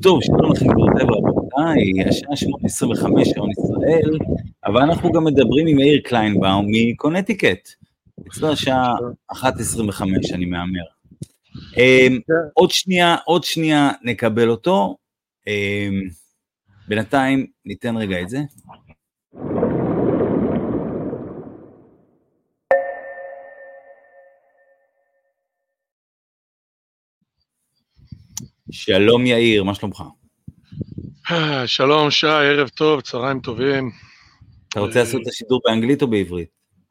טוב, שלום לכם גבירותיי ורבותיי, השעה 8:25 שעון ישראל, אבל אנחנו גם מדברים עם מאיר קליינבאום מקונטיקט. אצלנו השעה 1:25, אני מאמר. עוד שנייה נקבל אותו, בינתיים ניתן רגע את זה. שלום יאיר, מה שלומך? שלום שי, ערב טוב, צהריים טובים. אתה רוצה לעשות את השידור באנגלית או בעברית?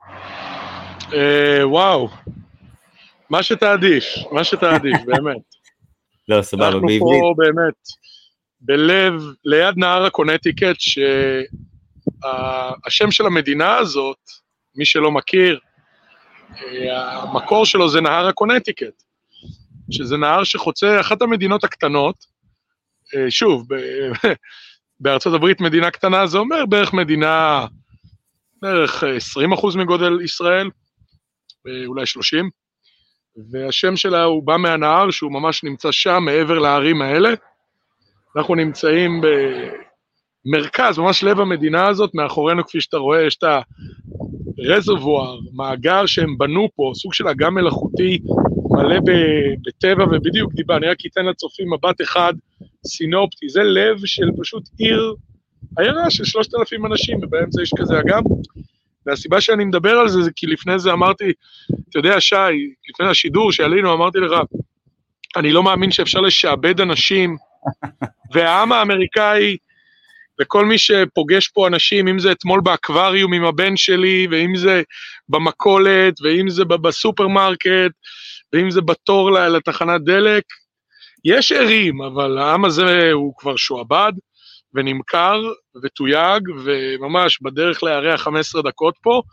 וואו, מה שתעדיף, באמת. לא, סבבה, אנחנו בעברית. אנחנו פה באמת, ליד נהר הקונטיקט, שהשם של המדינה הזאת, מי שלא מכיר, המקור שלו זה נהר הקונטיקט, שזה נהר שחוצה אחת המדינות הקטנות, שוב, בארצות הברית מדינה קטנה, זה אומר בערך 20% מגודל ישראל, אולי 30, והשם שלה הוא בא מהנהר, שהוא ממש נמצא שם, מעבר להרים האלה. אנחנו נמצאים במרכז, ממש לב המדינה הזאת, מאחורינו כפי שאתה רואה, יש את הרזרבואר, מאגר שהם בנו פה, סוג של אגם מלאכותי, מלא בטבע, ובדיוק דיבה, אני רק אתן לצופים מבט אחד, סינופטי, זה לב של פשוט עיירה של 3,000 אנשים, ובאמצע יש כזה אגם, והסיבה שאני מדבר על זה, זה כי לפני זה אמרתי, אתה יודע שי, לפני השידור שעלינו, אמרתי לך, אני לא מאמין שאפשר לשעבד אנשים, והעם האמריקאי, וכל מי שפוגש פה אנשים, אם זה אתמול באקווריום עם הבן שלי, ואם זה במכולת, ואם זה בסופרמרקט, ואם זה בתור לתחנת דלק, יש ערים, אבל העם הזה הוא כבר שועבד, ונמכר ותויג, וממש בדרך להריח 15 דקות פה,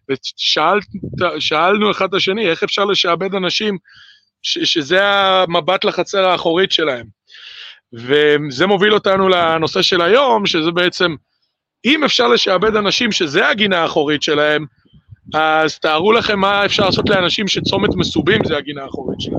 ושאלנו אחד את השני, איך אפשר לשעבד אנשים, שזה המבט לחצר האחורית שלהם. וזה מוביל אותנו לנושא של היום, שזה בעצם, אם אפשר לשעבד אנשים שזה הגינה האחורית שלהם, אז תארו לכם מה אפשר לעשות לאנשים שצומת מסובים זה הגינה האחורית שלהם.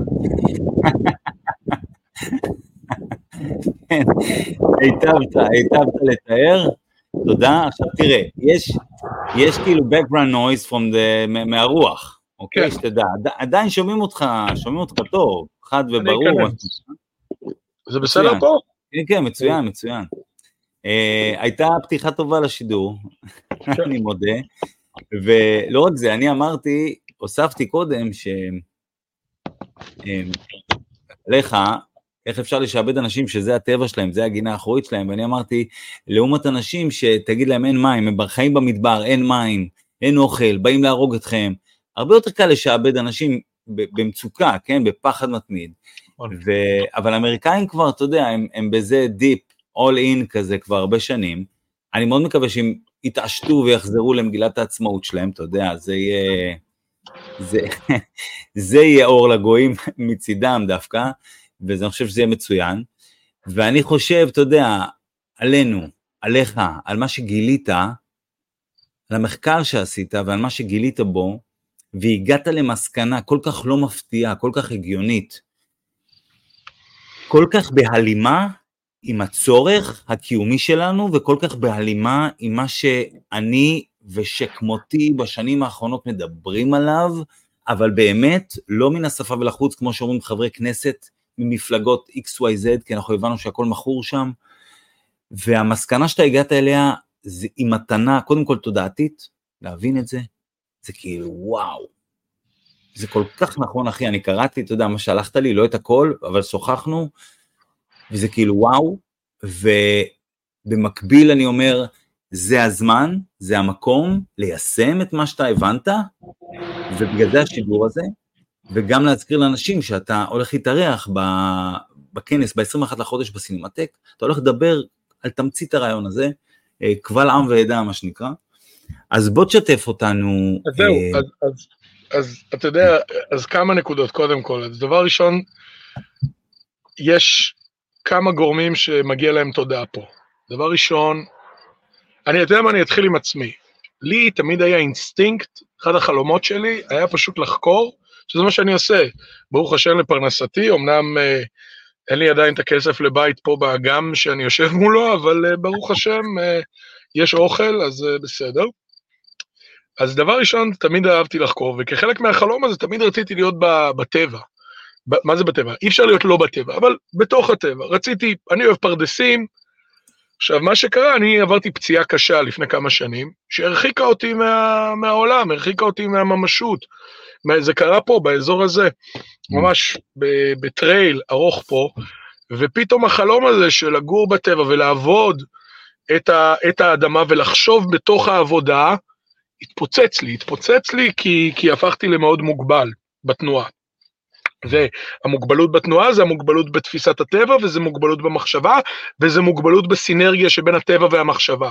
היטבת לתאר, תודה. עכשיו תראה, יש כאילו background noise מהרוח, אוקיי, שתדע, עדיין שומעים אותך טוב, חד וברור. זה בסדר פה? כן, מצוין. הייתה פתיחה טובה לשידור, אני מודה, ולא רק זה, אני הוספתי קודם לך, איך אפשר לשעבד אנשים שזה הטבע שלהם, זה הגינה האחורית שלהם, ואני אמרתי, לעומת אנשים שתגיד להם אין מים, הם חיים במדבר, אין מים, אין אוכל, באים להרוג אתכם, הרבה יותר קל לשעבד אנשים במצוקה, כן, בפחד מתמיד, אבל האמריקאים כבר, אתה יודע, הם בזה דיפ, all in כזה כבר הרבה שנים, אני מאוד מקווה שהם יתעשתו ויחזרו למגילת העצמאות שלהם, אתה יודע, זה יהיה אור לגויים מצידם דווקא, ואני חושב שזה יהיה מצוין, ואני חושב, אתה יודע, עליך, על מה שגילית, על המחקר שעשית, ועל מה שגילית בו, והגעת למסקנה כל כך לא מפתיעה, כל כך הגיונית, כל כך בהלימה עם הצורך הקיומי שלנו, וכל כך בהלימה עם מה שאני ושכמותי בשנים האחרונות מדברים עליו, אבל באמת לא מן השפה ולחוץ, כמו שאומרים חברי כנסת, ממפלגות XYZ, כי אנחנו הבנו שהכל מכור שם, והמסקנה שאתה הגעת אליה, זה עם מתנה, קודם כל תודעתית, להבין את זה, זה כאילו וואו, זה כל כך נכון אחי, אני קראתי, אתה יודע, מה שהלכת לי, לא את הכל, אבל שוחחנו, וזה כאילו וואו, ובמקביל אני אומר, זה הזמן, זה המקום, ליישם את מה שאתה הבנת, ובגלל זה השידור הזה, וגם להזכיר לאנשים שאתה הולך להתארח בכנס, ב-21 לחודש בסינמטק, אתה הולך לדבר על תמצית הרעיון הזה, קבל עם ועדה מה שנקרא, אז בוא תשתף אותנו. אז זהו, אז אתה יודע, אז כמה נקודות קודם כל, אז דבר ראשון, יש כמה גורמים שמגיע להם תודעה פה. דבר ראשון, אני יודע מה, אני אתחיל עם עצמי, לי תמיד היה אינסטינקט, אחד החלומות שלי היה פשוט לחקור, שזה מה שאני עושה, ברוך השם לפרנסתי, אמנם אין לי עדיין את הכסף לבית פה באגם שאני יושב מולו, אבל ברוך השם, יש אוכל, אז בסדר. אז דבר ראשון, תמיד אהבתי לחקור, וכחלק מהחלום הזה, תמיד רציתי להיות בטבע. מה זה בטבע? אי אפשר להיות לא בטבע, אבל בתוך הטבע. אני אוהב פרדסים. עכשיו, מה שקרה, אני עברתי פציעה קשה לפני כמה שנים, שהרחיקה אותי מהעולם, הרחיקה אותי מהממשות. זה קרה פה, באזור הזה, ממש בטרייל ארוך פה, ופתאום החלום הזה של לגור בטבע ולעבוד את האדמה ולחשוב בתוך העבודה, התפוצץ לי כי הפכתי למאוד מוגבל בתנועה. והמוגבלות בתנועה זה המוגבלות בתפיסת הטבע, וזה מוגבלות במחשבה, וזה מוגבלות בסינרגיה שבין הטבע והמחשבה.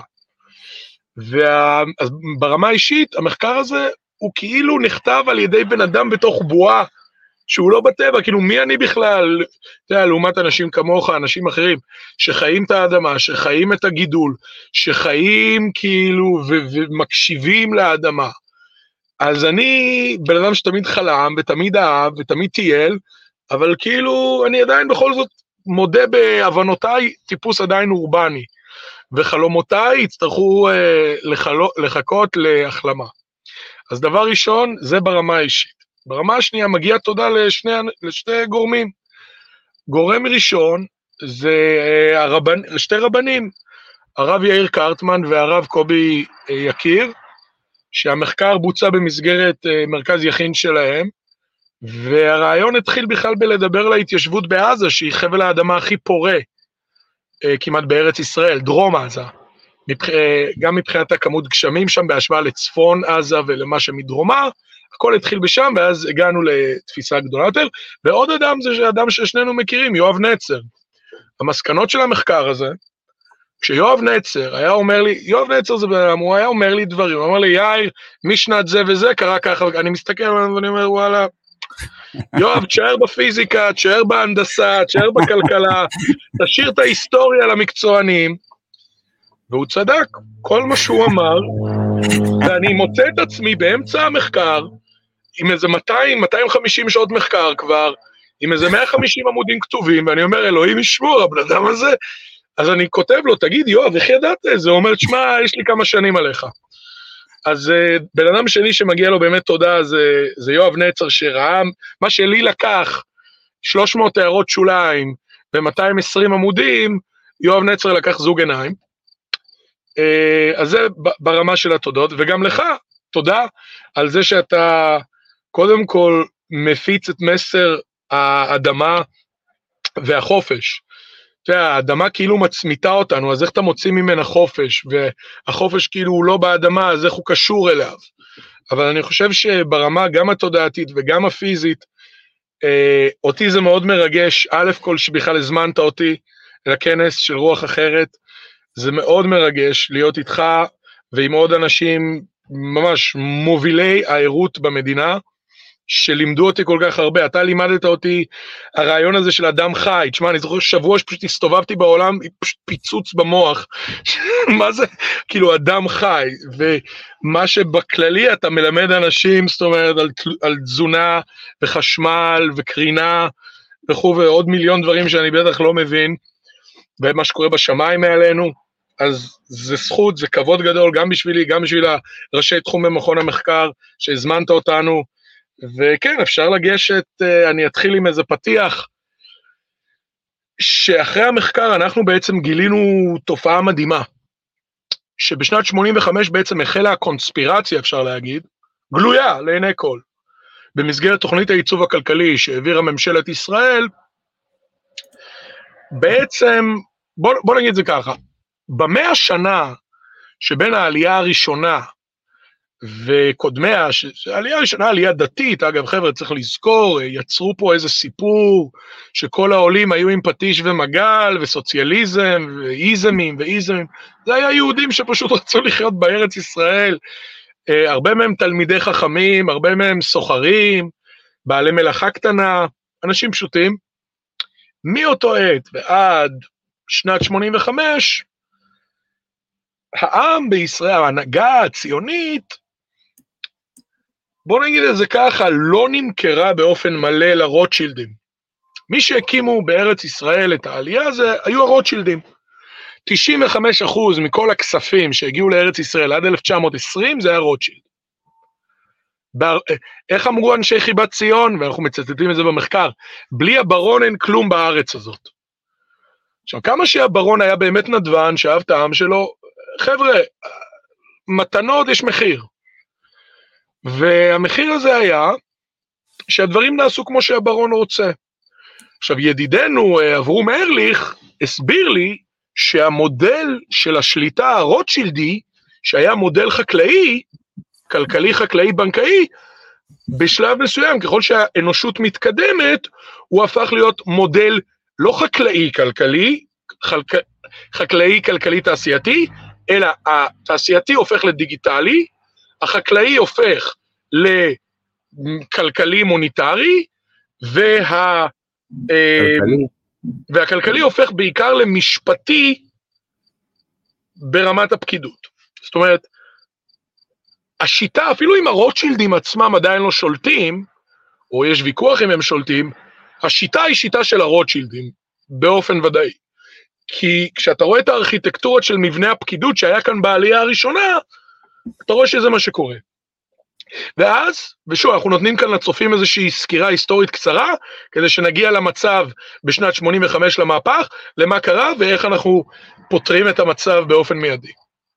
אז ברמה האישית, המחקר הזה הוא כאילו נכתב על ידי בן אדם בתוך בועה, שהוא לא בטבע, כאילו מי אני בכלל, לעומת אנשים כמוך, אנשים אחרים, שחיים את האדמה, שחיים את הגידול, שחיים כאילו ומקשיבים לאדמה. אז אני בן אדם שתמיד חלם, ותמיד אהב, ותמיד טייל, אבל כאילו אני עדיין בכל זאת מודה בהבנותיי טיפוס עדיין אורבני, וחלומותיי יצטרכו לחכות להחלמה. אז דבר ראשון, זה ברמה האישית. ברמה השנייה מגיע תודה לשני גורמים. גורם ראשון זה שתי רבנים, הרב יאיר קרטמן והרב קובי יקיר, שהמחקר בוצע במסגרת מרכז יכין שלהם, והרעיון התחיל בכלל בלדבר להתיישבות בעזה, שהיא חבל האדמה הכי פורה, כמעט בארץ ישראל, דרום עזה, גם מבחינת הכמות גשמים שם, בהשוואה לצפון עזה ולמה שמדרומה, הכל התחיל בשם, ואז הגענו לתפיסה גדולה יותר, ועוד אדם זה אדם ששנינו מכירים, יואב נצר. המסקנות של המחקר הזה, כשיואב נצר היה אומר לי, יואב נצר הוא היה אומר לי דברים, הוא אומר לי, יאיר, משנת זה וזה קרה ככה, אני מסתכל עליו ואני אומר, וואלה, יואב, תשאר בפיזיקה, תשאר בהנדסה, תשאר בכלכלה, תשאיר את ההיסטוריה למקצוענים, והוא צדק, כל מה שהוא אמר, ואני מוצא את עצמי באמצע המחקר, עם איזה 250 שעות מחקר כבר, עם איזה 150 עמודים כתובים, ואני אומר, אלוהים ישמור, הבן אדם הזה, אז אני כותב לו, תגיד, יואב, איך ידעת את זה? הוא אומר, תשמע, יש לי כמה שנים עליך. אז בן אדם שני שמגיע לו באמת תודה, זה יואב נצר, שראה, מה שלי לקח, 300 הערות שוליים, ו-220 עמודים, יואב נצר לקח זוג עיניים. אז זה ברמה של התודות, וגם לך, תודה על זה שאתה, קודם כל, מפיץ את מסר האדמה והחופש. האדמה כאילו מצמיתה אותנו, אז איך אתה מוציא ממנה חופש, והחופש כאילו הוא לא באדמה, אז איך הוא קשור אליו. אבל אני חושב שברמה גם התודעתית וגם הפיזית, אותי זה מאוד מרגש, א' כל שבכלל הזמנת אותי לכנס של רוח אחרת, זה מאוד מרגש להיות איתך ועם עוד אנשים ממש מובילי העירות במדינה, שלימדו אותי כל כך הרבה. אתה לימדת אותי הרעיון הזה של אדם חי. תשמע, אני זוכר שבוע שפשוט הסתובבתי בעולם, פשוט פיצוץ במוח. מה זה? כאילו אדם חי. ומה שבכללי אתה מלמד אנשים, זאת אומרת, על תזונה וחשמל וקרינה וכו' ועוד מיליון דברים שאני בטח לא מבין, ומה שקורה בשמיים מעלינו. אז זה זכות, זה כבוד גדול, גם בשבילי, גם בשביל ראשי תחום במכון המחקר, שהזמנת אותנו, וכן, אפשר לגשת, אני אתחיל עם איזה פתיח, שאחרי המחקר אנחנו בעצם גילינו תופעה מדהימה, שבשנת 85 בעצם החלה הקונספירציה, אפשר להגיד, גלויה לעיני כל, במסגרת תוכנית העיצוב הכלכלי שהעבירה ממשלת ישראל, בעצם, בוא נגיד זה ככה, במאה שנה שבין העלייה הראשונה וקודמיה, העלייה הראשונה, עלייה דתית, אגב חבר'ה צריך לזכור, יצרו פה איזה סיפור שכל העולים היו עם פטיש ומגל וסוציאליזם ואיזמים, זה היה יהודים שפשוט רצו לחיות בארץ ישראל, הרבה מהם תלמידי חכמים, הרבה מהם סוחרים, בעלי מלאכה קטנה, אנשים פשוטים, מאותו עת ועד שנת 85, העם בישראל, ההנהגה הציונית, בוא נגיד את זה ככה, לא נמכרה באופן מלא לרוטשילדים. מי שהקימו בארץ ישראל את העלייה הזה, היו הרוטשילדים. 95% מכל הכספים שהגיעו לארץ ישראל עד 1920, זה היה רוטשילד. איך אמרו אנשי חיבת ציון, ואנחנו מצטטים את זה במחקר, בלי הברון אין כלום בארץ הזאת. עכשיו, כמה שהברון היה באמת נדבן, שאהב את העם שלו, חבר'ה, מתנות יש מחיר. והמחיר הזה היה, שהדברים נעשו כמו שהברון רוצה. עכשיו, ידידנו, אברום ארליך, הסביר לי, שהמודל של השליטה הרוטשילדי, שהיה מודל חקלאי, כלכלי, חקלאי, בנקאי, בשלב מסוים, ככל שהאנושות מתקדמת, הוא הפך להיות מודל לא חקלאי כלכלי, חקלאי כלכלי תעשייתי, אלא התעשייתי הופך לדיגיטלי, החקלאי הופך לכלכלי מוניטרי, והכלכלי הופך בעיקר למשפטי ברמת הפקידות. זאת אומרת, השיטה, אפילו אם הרוטשילדים עצמם עדיין לא שולטים, או יש ויכוח אם הם שולטים, השיטה היא שיטה של הרוטשילדים, באופן ודאי. כי כשאתה רואה את הארכיטקטורות של מבנה הפקידות שהיה כאן בעלייה הראשונה, אתה רואה שזה מה שקורה. ואז, ושוב, אנחנו נותנים כאן לצופים איזושהי סקירה היסטורית קצרה, כדי שנגיע למצב בשנת 85 למהפך, למה קרה ואיך אנחנו פותרים את המצב באופן מיידי.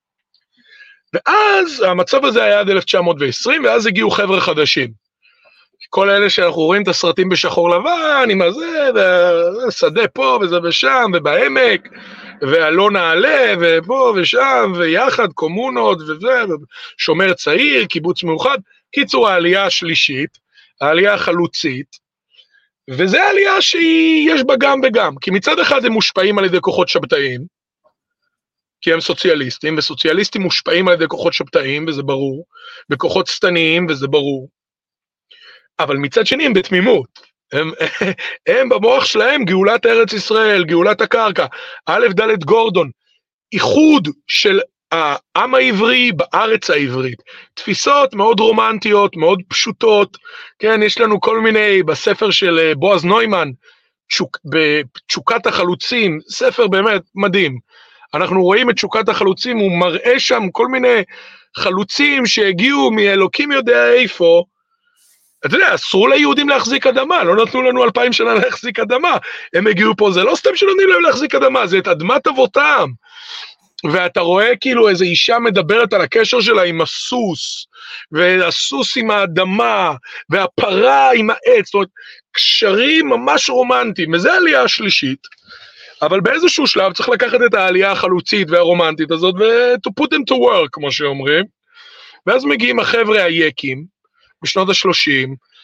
ואז המצב הזה היה עד 1920, ואז הגיעו חבר'ה חדשים. כל אלה שאנחנו רואים את הסרטים בשחור לבן, עם הזה, ושדה פה וזה ושם, ובעמק, ואלון נעלה, ופה ושם, ויחד, קומונות, וזה, שומר צעיר, קיבוץ מאוחד. קיצור, העלייה השלישית, העלייה החלוצית, וזה העלייה שיש בה גם וגם, כי מצד אחד הם מושפעים על ידי כוחות שבתאיים, כי הם סוציאליסטים, וסוציאליסטים מושפעים על ידי כוחות שבתאיים, וזה ברור, וכוחות סתניים, וזה ברור. אבל מצד שני הם בתמימות, הם במוח שלהם גאולת ארץ ישראל, גאולת הקרקע, א' ד' גורדון, איחוד של העם העברי בארץ העברית, תפיסות מאוד רומנטיות, מאוד פשוטות, כן, יש לנו כל מיני, בספר של בועז נוימן, בתשוקת החלוצים, ספר באמת מדהים, אנחנו רואים את תשוקת החלוצים, הוא מראה שם כל מיני חלוצים שהגיעו מאלוקים יודע איפה, אתה יודע, אסרו ליהודים להחזיק אדמה, לא נתנו לנו 2000 שנה להחזיק אדמה, הם הגיעו פה, זה לא סתם שנותנים להם להחזיק אדמה, זה את אדמת אבותם, ואתה רואה כאילו איזו אישה מדברת על הקשר שלה עם הסוס, והסוס עם האדמה, והפרה עם העץ, זאת אומרת, קשרים ממש רומנטיים, וזה העלייה השלישית, אבל באיזשהו שלב צריך לקחת את העלייה החלוצית והרומנטית הזאת, to put them to work, כמו שאומרים, ואז מגיעים החבר'ה היקים, בשנות ה-30,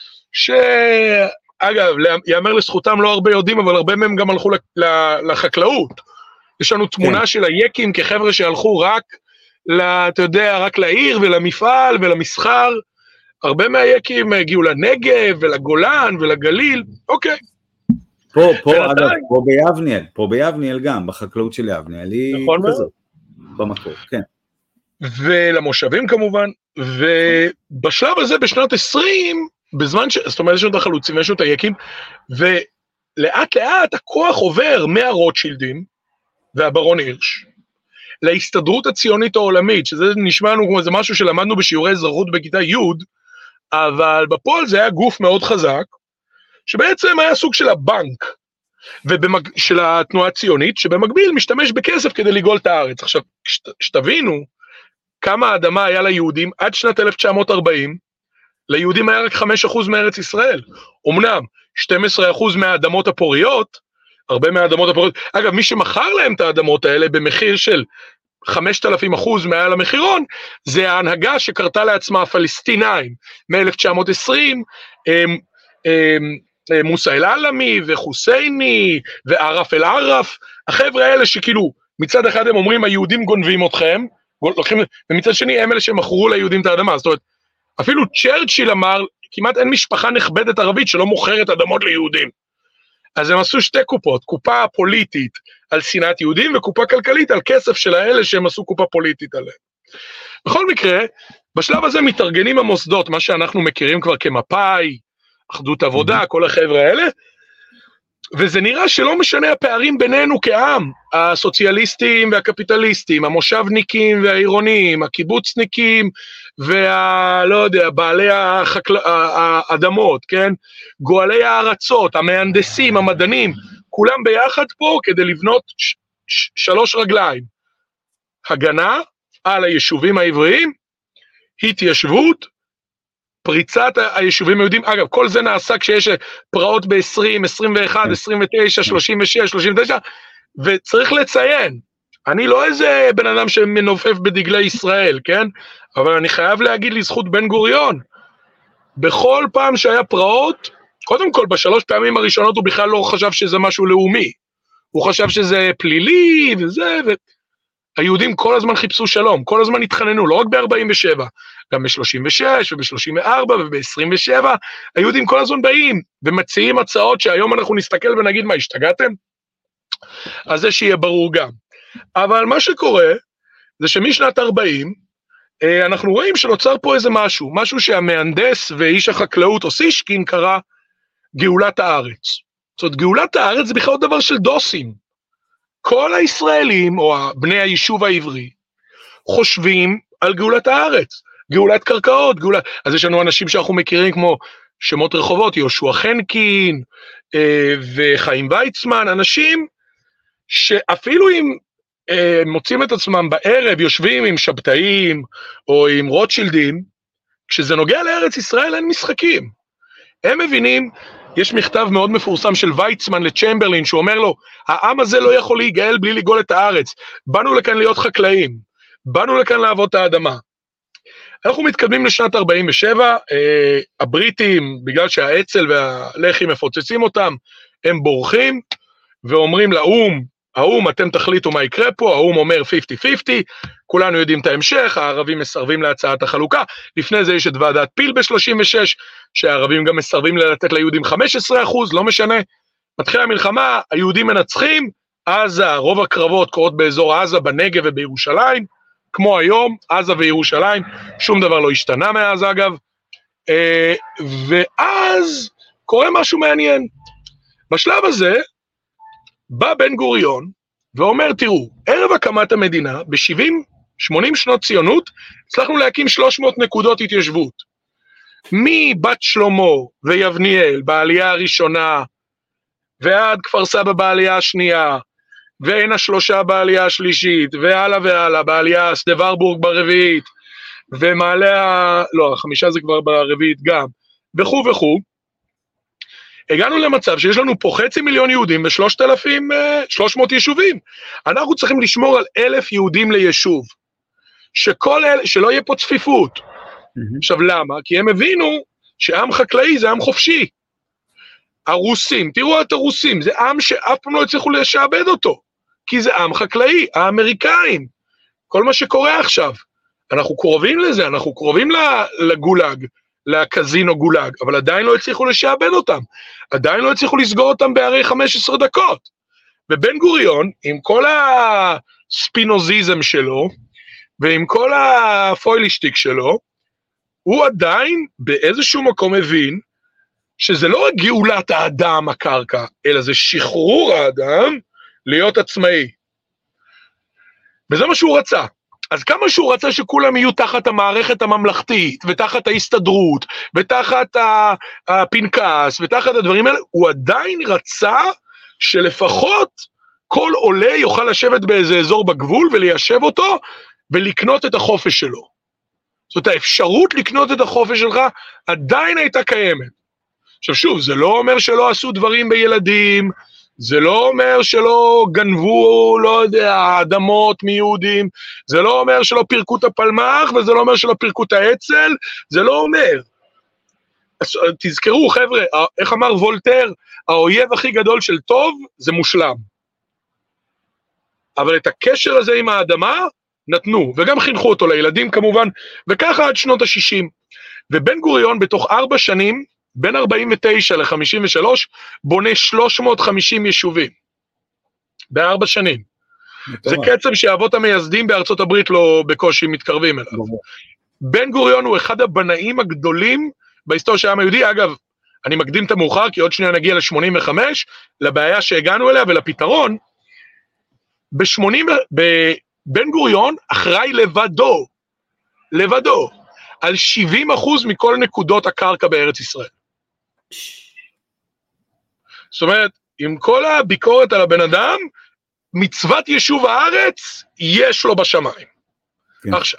שאגב, יאמר לזכותם לא הרבה יודעים, אבל הרבה מהם גם הלכו לחקלאות. יש לנו תמונה של היקים כחבר'ה שהלכו רק, אתה יודע, רק לעיר ולמפעל ולמסחר, הרבה מהיקים הגיעו לנגב ולגולן ולגליל, אוקיי. אגב, פה ביבניאל גם, בחקלאות של יבניאל, היא כזאת, במקור, כן. ולמושבים כמובן, ובשלב הזה בשנת 20, בזמן זאת אומרת, יש לנו את החלוצים, יש לנו את היקים, ולאט לאט הכוח עובר מהרוטשילדים, והברון הירש, להסתדרות הציונית העולמית, שזה נשמע לנו כמו איזה משהו שלמדנו בשיעורי אזרחות בכיתה י', אבל בפועל זה היה גוף מאוד חזק, שבעצם היה סוג של הבנק, של התנועה הציונית, שבמקביל משתמש בכסף כדי לגאול את הארץ. עכשיו, שתבינו, כמה האדמה היה ליהודים עד שנת 1940, ליהודים היה רק 5% מארץ ישראל. אמנם 12% מהאדמות הפוריות, הרבה מהאדמות הפוריות, אגב, מי שמכר להם את האדמות האלה במחיר של 5,000% מעל המחירון, זה ההנהגה שקרתה לעצמה הפלסטינאים, מ-1920, מוסא אל-עלמי וחוסייני וערף אל-ערף, החבר'ה האלה שכאילו, מצד אחד הם אומרים, היהודים גונבים אתכם, ומצד שני הם אלה שמכרו ליהודים את האדמה, זאת אומרת, אפילו צ'רצ'יל אמר, כמעט אין משפחה נכבדת ערבית שלא מוכרת אדמות ליהודים. אז הם עשו שתי קופות, קופה פוליטית על שנאת יהודים, וקופה כלכלית על כסף של האלה שהם עשו קופה פוליטית עליהם. בכל מקרה, בשלב הזה מתארגנים המוסדות, מה שאנחנו מכירים כבר כמפאי, אחדות עבודה, כל החבר'ה האלה, וזה נראה שלא משנה הפערים בינינו כעם, הסוציאליסטים והקפיטליסטים, המושבניקים והעירונים, הקיבוצניקים לא יודע, בעלי האדמות, כן? גואלי הארצות, המהנדסים, המדענים, כולם ביחד פה כדי לבנות שלוש רגליים. הגנה על היישובים העבריים, התיישבות, פריצת היישובים היהודים. אגב, כל זה נעשה כשיש פרעות ב-20, 21, 29, 36, 39, וצריך לציין, אני לא איזה בן אדם שמנופף בדגלי ישראל, כן? אבל אני חייב להגיד לזכות בן גוריון, בכל פעם שהיה פרעות, קודם כל בשלוש פעמים הראשונות הוא בכלל לא חשב שזה משהו לאומי, הוא חשב שזה פלילי וזה, היהודים כל הזמן חיפשו שלום, כל הזמן התחננו, לא רק ב-47, גם ב-36 וב-34 וב-27, היהודים כל הזמן באים ומציעים הצעות שהיום אנחנו נסתכל ונגיד מה, השתגעתם? אז זה שיהיה ברור גם. אבל מה שקורה זה שמשנת 40, אנחנו רואים שנוצר פה איזה משהו שהמהנדס ואיש החקלאות אוסישקין קרא גאולת הארץ. זאת אומרת, גאולת הארץ זה בכלל דבר של דוסים. כל הישראלים, או בני היישוב העברי, חושבים על גאולת הארץ, גאולת קרקעות, אז יש לנו אנשים שאנחנו מכירים כמו שמות רחובות, יהושע חנקין וחיים ויצמן, אנשים שאפילו אם מוצאים את עצמם בערב, יושבים עם שבתאים או עם רוטשילדים, כשזה נוגע לארץ ישראל אין משחקים. הם מבינים, יש מכתב מאוד מפורסם של ויצמן לצ'מברלין, שהוא אומר לו, העם הזה לא יכול להיגאל בלי לגאול את הארץ, באנו לכאן להיות חקלאים, באנו לכאן לעבוד את האדמה. אנחנו מתקדמים לשנת 47, הבריטים, בגלל שהאצ"ל והלח"י מפוצצים אותם, הם בורחים, ואומרים לאו"ם, האו"ם אתם תחליטו מה יקרה פה, האו"ם אומר 50-50, כולנו יודעים את ההמשך, הערבים מסרבים להצעת החלוקה, לפני זה יש את ועדת פיל ב-36, שהערבים גם מסרבים לתת ליהודים 15%, לא משנה, מתחילה המלחמה, היהודים מנצחים, עזה, רוב הקרבות קורות באזור עזה, בנגב ובירושלים, כמו היום, עזה וירושלים, שום דבר לא השתנה מאז אגב, ואז קורה משהו מעניין, בשלב הזה, בא בן גוריון ואומר, תראו, ערב הקמת המדינה, ב-70-80 שנות ציונות, הצלחנו להקים 300 נקודות התיישבות. מבת שלמה ויבניאל בעלייה הראשונה, ועד כפר סבא בעלייה השנייה, ועין השלושה בעלייה השלישית, והלאה והלאה, בעלייה שדה ורבורג ברביעית, ומעלה, לא, החמישה זה כבר ברביעית גם, וכו' וכו', הגענו למצב שיש לנו פה 500,000 יהודים ב-300 יישובים. אנחנו צריכים לשמור על 1,000 יהודים ליישוב. שלא יהיה פה צפיפות. עכשיו למה? כי הם הבינו שעם חקלאי זה עם חופשי. הרוסים, תראו את הרוסים, זה עם שאף פעם לא הצליחו לשעבד אותו. כי זה עם חקלאי, האמריקאים. כל מה שקורה עכשיו. אנחנו קרובים לזה, אנחנו קרובים לגולג. לקזינו גולג, אבל עדיין לא הצליחו לשעבד אותם, עדיין לא הצליחו לסגור אותם בערי 15 דקות, ובן גוריון, עם כל הספינוזיזם שלו, ועם כל הפוילישטיק שלו, הוא עדיין באיזשהו מקום מבין, שזה לא רק גאולת האדם הקרקע, אלא זה שחרור האדם להיות עצמאי, וזה מה שהוא רצה, אז כמה שהוא רצה שכולם יהיו תחת המערכת הממלכתית, ותחת ההסתדרות, ותחת הפנקס, ותחת הדברים האלה, הוא עדיין רצה שלפחות כל עולה יוכל לשבת באיזה אזור בגבול, וליישב אותו, ולקנות את החופש שלו. זאת אומרת, האפשרות לקנות את החופש שלך, עדיין הייתה קיימת. עכשיו שוב, זה לא אומר שלא עשו דברים בילדים, זה לא אומר שלא גנבו, לא יודע, אדמות מיהודים, זה לא אומר שלא פירקו את הפלמח, וזה לא אומר שלא פירקו את האצ"ל, זה לא אומר. אז תזכרו חבר'ה, איך אמר וולטר, האויב הכי גדול של טוב זה מושלם. אבל את הקשר הזה עם האדמה נתנו, וגם חינכו אותו לילדים כמובן, וככה עד שנות ה-60. ובן גוריון בתוך 4 שנים, בין 49 ל-53, בונה 350 יישובים. ב4 שנים. זה קצב שהאבות המייסדים בארצות הברית לא בקושי מתקרבים אליו. בן גוריון הוא אחד הבנאים הגדולים בהיסטוריה של העם היהודי. אגב, אני מקדים את המאוחר, כי עוד שניה נגיע ל-85, לבעיה שהגענו אליה ולפתרון, בן גוריון אחראי לבדו, על 70% מכל נקודות הקרקע בארץ ישראל. זאת אומרת, עם כל הביקורת על הבן אדם, מצוות יישוב הארץ, יש לו בשמיים. כן. עכשיו,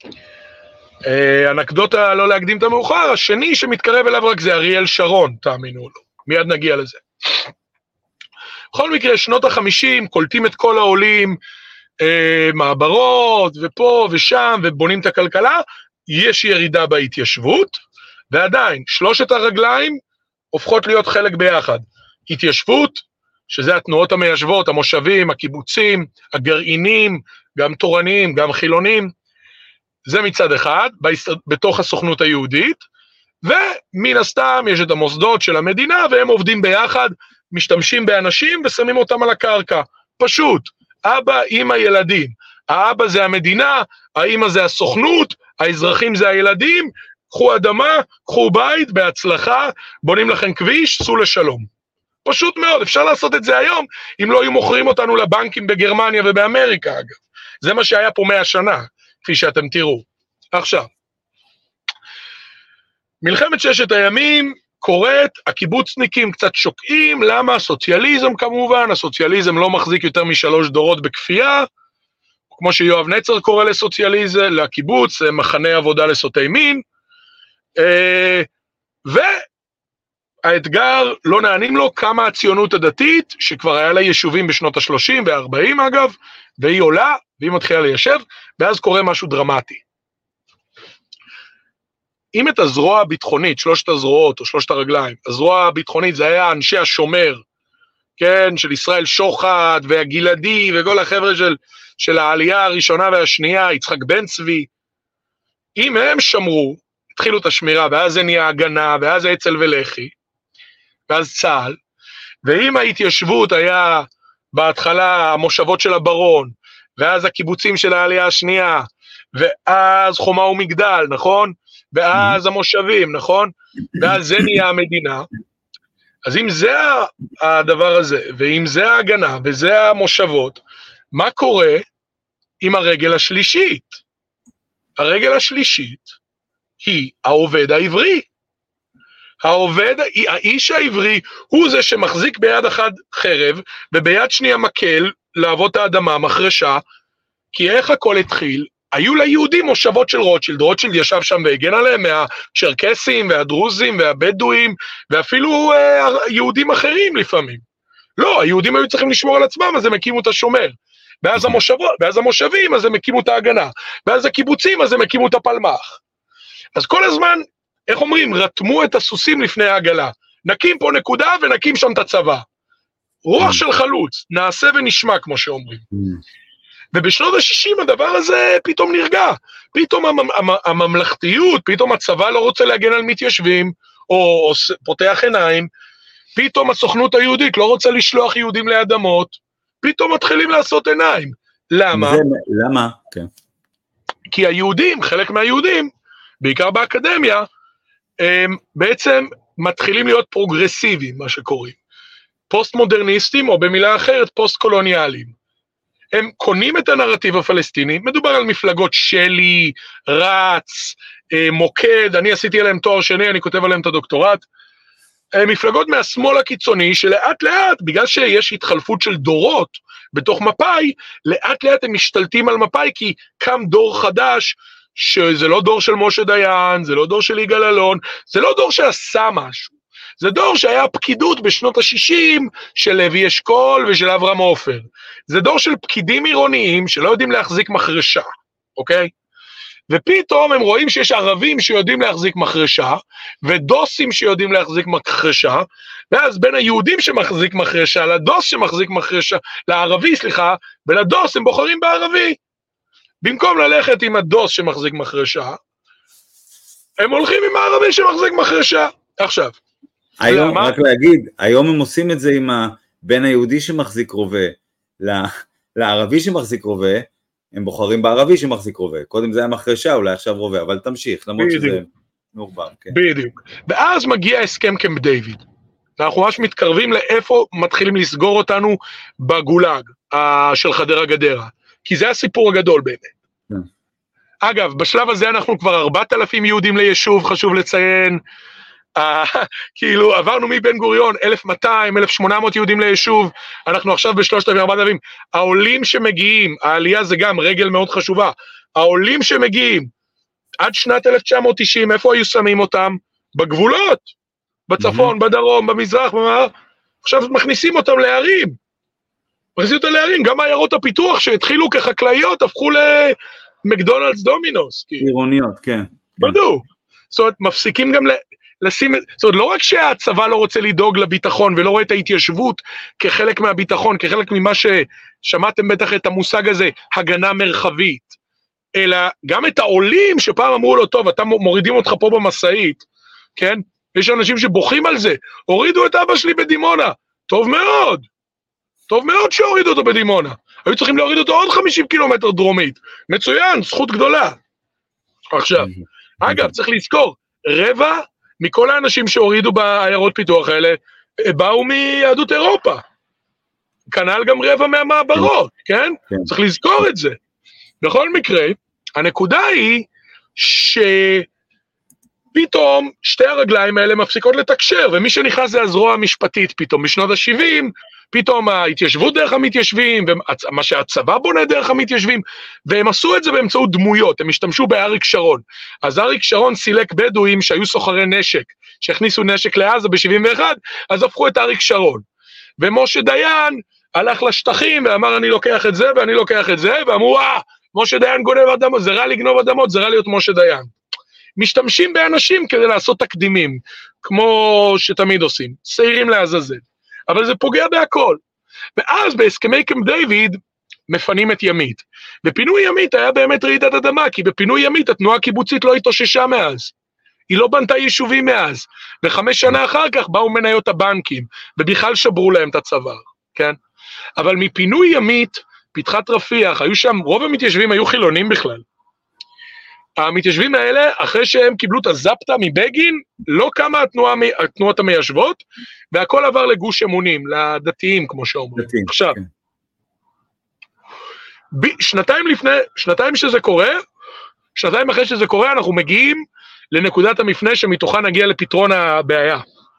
אנקדוטה לא להקדים את המאוחר, השני שמתקרב אליו רק זה אריאל שרון, תאמינו לו, מיד נגיע לזה. בכל מקרה, שנות ה-50, קולטים את כל העולים, מעברות, ופה ושם, ובונים את הכלכלה, יש ירידה בהתיישבות, ועדיין, שלושת הרגליים הופכות להיות חלק ביחד. התיישבות, שזה התנועות המיישבות, המושבים, הקיבוצים, הגרעינים, גם תורניים, גם חילונים, זה מצד אחד, בתוך הסוכנות היהודית, ומן הסתם יש את המוסדות של המדינה, והם עובדים ביחד, משתמשים באנשים ושמים אותם על הקרקע. פשוט, אבא, אמא, ילדים. האבא זה המדינה, האמא זה הסוכנות, האזרחים זה הילדים, קחו אדמה, קחו בית, בהצלחה, בונים לכם כביש, סעו לשלום. פשוט מאוד, אפשר לעשות את זה היום, אם לא היו מוכרים אותנו לבנקים בגרמניה ובאמריקה, אגב. זה מה שהיה פה 100 שנה, כפי שאתם תראו. עכשיו, מלחמת ששת הימים קורית, הקיבוצניקים קצת שוקעים, למה? סוציאליזם כמובן, הסוציאליזם לא מחזיק יותר מ3 דורות בכפייה, כמו שיואב נצר קורא לסוציאליזם, לקיבוץ, מחנה עבודה לסוטי מין, והאתגר לא נענים לו כמה הציונות הדתית, שכבר היה לה יישובים בשנות ה-30 וה-40 אגב, והיא עולה, והיא מתחילה ליישב, ואז קורה משהו דרמטי. אם את הזרוע הביטחונית, 3 הזרועות או 3 הרגליים, הזרוע הביטחונית זה היה אנשי השומר, כן, של ישראל שוחט והגלעדי וכל החבר'ה של העלייה הראשונה והשנייה, יצחק בן צבי, אם הם שמרו, התחילו את השמירה, ואז זה נהיה הגנה, ואז זה אצ"ל ולח"י, ואז צה"ל, ואם ההתיישבות היה בהתחלה המושבות של הברון, ואז הקיבוצים של העלייה השנייה, ואז חומה ומגדל, נכון? ואז המושבים, נכון? ואז זה נהיה המדינה. אז אם זה הדבר הזה, ואם זה ההגנה, וזה המושבות, מה קורה עם הרגל השלישית? הרגל השלישית היא העובד העברי. האיש העברי הוא זה שמחזיק ביד אחד חרב, וביד שנייה מקל לעבוד את האדמה, מחרשה, כי איך הכל התחיל? היו ליהודים מושבות של רוטשילד, רוטשילד ישב שם והגן עליהם מהצ'רקסים והדרוזים והבדואים, ואפילו יהודים אחרים לפעמים. לא, היהודים היו צריכים לשמור על עצמם, אז הם הקימו את השומר. ואז המושבים, אז הם הקימו את ההגנה. ואז הקיבוצים, אז הם הקימו את הפלמ"ח. אז כל הזמן, איך אומרים, רתמו את הסוסים לפני העגלה. נקים פה נקודה ונקים שם את הצבא. רוח של חלוץ, נעשה ונשמע, כמו שאומרים. ובשנות ה-60 הדבר הזה פתאום נרגע. פתאום הממלכתיות, פתאום הצבא לא רוצה להגן על מתיישבים, או פותח עיניים, פתאום הסוכנות היהודית לא רוצה לשלוח יהודים לאדמות, פתאום מתחילים לעשות עיניים. למה? למה? כן. כי היהודים, חלק מהיהודים, בעיקר באקדמיה, בעצם מתחילים להיות פרוגרסיביים, מה שקוראים. פוסט-מודרניסטים, או במילה אחרת, פוסט-קולוניאליים. הם קונים את הנרטיב הפלסטיני, מדובר על מפלגות שלי, רץ, מוקד, אני עשיתי עליהם תואר שני, אני כותב עליהם את הדוקטורט, מפלגות מהשמאל הקיצוני, שלאט לאט, בגלל שיש התחלפות של דורות בתוך מפאי, לאט לאט הם משתלטים על מפאי, כי קם דור חדש, שזה לא דור של משה דיין, זה לא דור של יגאל אלון, זה לא דור שעשה משהו, זה דור שהיה פקידות בשנות ה-60 של לוי אשכול ושל אברהם עופר. זה דור של פקידים עירוניים שלא יודעים להחזיק מחרשה, אוקיי? ופתאום הם רואים שיש ערבים שיודעים להחזיק מחרשה, ודוסים שיודעים להחזיק מחרשה, ואז בין היהודים שמחזיק מחרשה, לדוס שמחזיק מחרשה, לערבי, סליחה, ולדוס הם בוחרים בערבי. במקום ללכת עם הדוס שמחזיק מחרשה, הם הולכים עם הערבי שמחזיק מחרשה. עכשיו, היום, רק להגיד, היום הם עושים את זה עם בין היהודי שמחזיק רובה לערבי שמחזיק רובה, הם בוחרים בערבי שמחזיק רובה. קודם זה היה מחרשה, אולי עכשיו רובה, אבל תמשיך, למרות שזה... מעורבב, כן. בדיוק. ואז מגיע הסכם קמפ דיוויד. אנחנו ממש מתקרבים לאיפה מתחילים לסגור אותנו בגולג של חדרה גדרה. כי זה הסיפור הגדול באמת. כן. אגב, בשלב הזה אנחנו כבר 4,000 יהודים ליישוב, חשוב לציין, כאילו עברנו מבן גוריון, 1,200, 1,800 יהודים ליישוב, אנחנו עכשיו ב3,000-4,000, העולים שמגיעים, העלייה זה גם רגל מאוד חשובה, העולים שמגיעים עד שנת 1990, איפה היו שמים אותם? בגבולות, בצפון, בדרום, במזרח, עכשיו מכניסים אותם לערים, גם עיירות הפיתוח שהתחילו כחקלאיות, הפכו למקדונלדס דומינוס. עירוניות, כן. בדיוק. זאת אומרת, מפסיקים גם לשים, זאת אומרת, לא רק שהצבא לא רוצה לדאוג לביטחון, ולא רואה את ההתיישבות כחלק מהביטחון, כחלק ממה ששמעתם בטח את המושג הזה, הגנה מרחבית, אלא גם את העולים שפעם אמרו לו, טוב, אתה מורידים אותך פה במסעית, כן? יש אנשים שבוכים על זה, הורידו את אבא שלי בדימונה, טוב מאוד, טוב מאוד שהורידו אותו בדימונה, היו צריכים להוריד אותו עוד 50 קילומטר דרומית, מצוין, זכות גדולה. עכשיו, אגב, צריך לזכור, רבע מכל האנשים שהורידו בעיירות פיתוח האלה, באו מיהדות אירופה, כנ"ל גם רבע מהמעברות, כן? צריך לזכור את זה. בכל מקרה, הנקודה היא שפתאום שתי הרגליים האלה מפסיקות לתקשר, ומי שנכנס זה הזרוע המשפטית פתאום, בשנות ה-70, פתאום ההתיישבות דרך המתיישבים, ומה שהצבא בונה דרך המתיישבים, והם עשו את זה באמצעות דמויות, הם השתמשו באריק שרון. אז אריק שרון סילק בדואים שהיו סוחרי נשק, שהכניסו נשק לעזה ב-71, אז הפכו את אריק שרון. ומשה דיין הלך לשטחים ואמר אני לוקח את זה ואני לוקח את זה, ואמרו משה דיין גונב אדמות, זה רע לגנוב אדמות, זה רע להיות משה דיין. משתמשים באנשים כדי לעשות תקדימים, כמו שתמיד עושים, שעירים לעזאזל. אבל זה פוגע בהכל. ואז בהסכמי קמפ דיוויד מפנים את ימית. בפינוי ימית היה באמת רעידת אדמה, כי בפינוי ימית התנועה הקיבוצית לא התאוששה מאז. היא לא בנתה יישובים מאז. ו5 שנה אחר כך באו מניות הבנקים, ובכלל שברו להם את הצוואר, כן? אבל מפינוי ימית, פתחת רפיח, היו שם, רוב המתיישבים היו חילונים בכלל. המתיישבים האלה, אחרי שהם קיבלו את הזפטה מבגין, לא קמה התנועות המיישבות, והכל עבר לגוש אמונים, לדתיים, כמו שאומרים. עכשיו, שנתיים אחרי שזה קורה, אנחנו מגיעים לנקודת המפנה שמתוכה נגיע לפתרון הבעיה.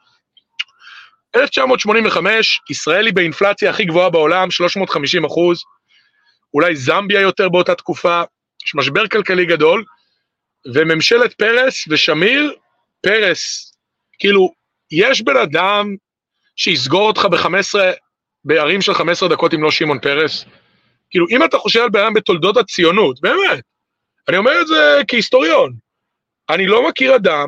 1985, ישראל היא באינפלציה הכי גבוהה בעולם, 350%, אולי זמביה יותר באותה תקופה, יש משבר כלכלי גדול, וממשלת פרס ושמיר, פרס, כאילו, יש בן אדם שיסגור אותך בערים של 15 דקות אם לא שמעון פרס, כאילו, אם אתה חושב על בן אדם בתולדות הציונות, באמת, אני אומר את זה כהיסטוריון, אני לא מכיר אדם,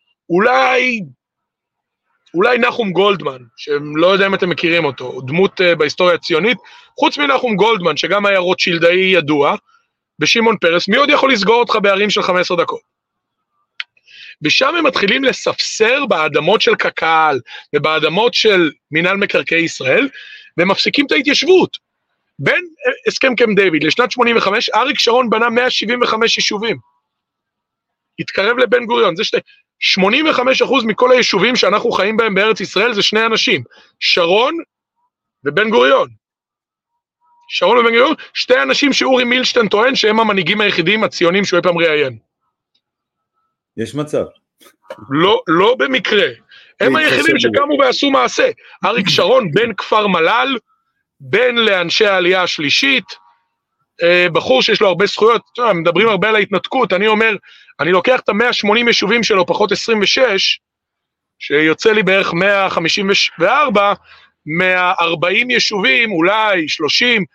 אולי נחום גולדמן, שלא יודע אם אתם מכירים אותו, דמות בהיסטוריה הציונית, חוץ מנחום גולדמן, שגם היה רוטשילדאי ידוע, בשמעון פרס, מי עוד יכול לסגור אותך בערים של 15 דקות? ושם הם מתחילים לספסר באדמות של קק"ל, ובאדמות של מינהל מקרקעי ישראל, והם מפסיקים את ההתיישבות. בין הסכם קמפ דיוויד לשנת 85, אריק שרון בנה 175 יישובים. התקרב לבן גוריון, זה 85% מכל היישובים שאנחנו חיים בהם בארץ ישראל, זה שני אנשים, שרון ובן גוריון. שרון ובן גוריון, שתי אנשים שאורי מילשטיין טוען שהם המנהיגים היחידים הציונים שהוא פעם ראיין. יש מצב. לא במקרה. הם היחידים שקמו ועשו מעשה. אריק שרון בן כפר מלל, בן לאנשי העלייה השלישית, בחור שיש לו הרבה זכויות, מדברים הרבה על ההתנתקות, אני אומר, אני לוקח את ה-180 יישובים שלו, פחות 26, שיוצא לי בערך 154, 140 יישובים, אולי 30,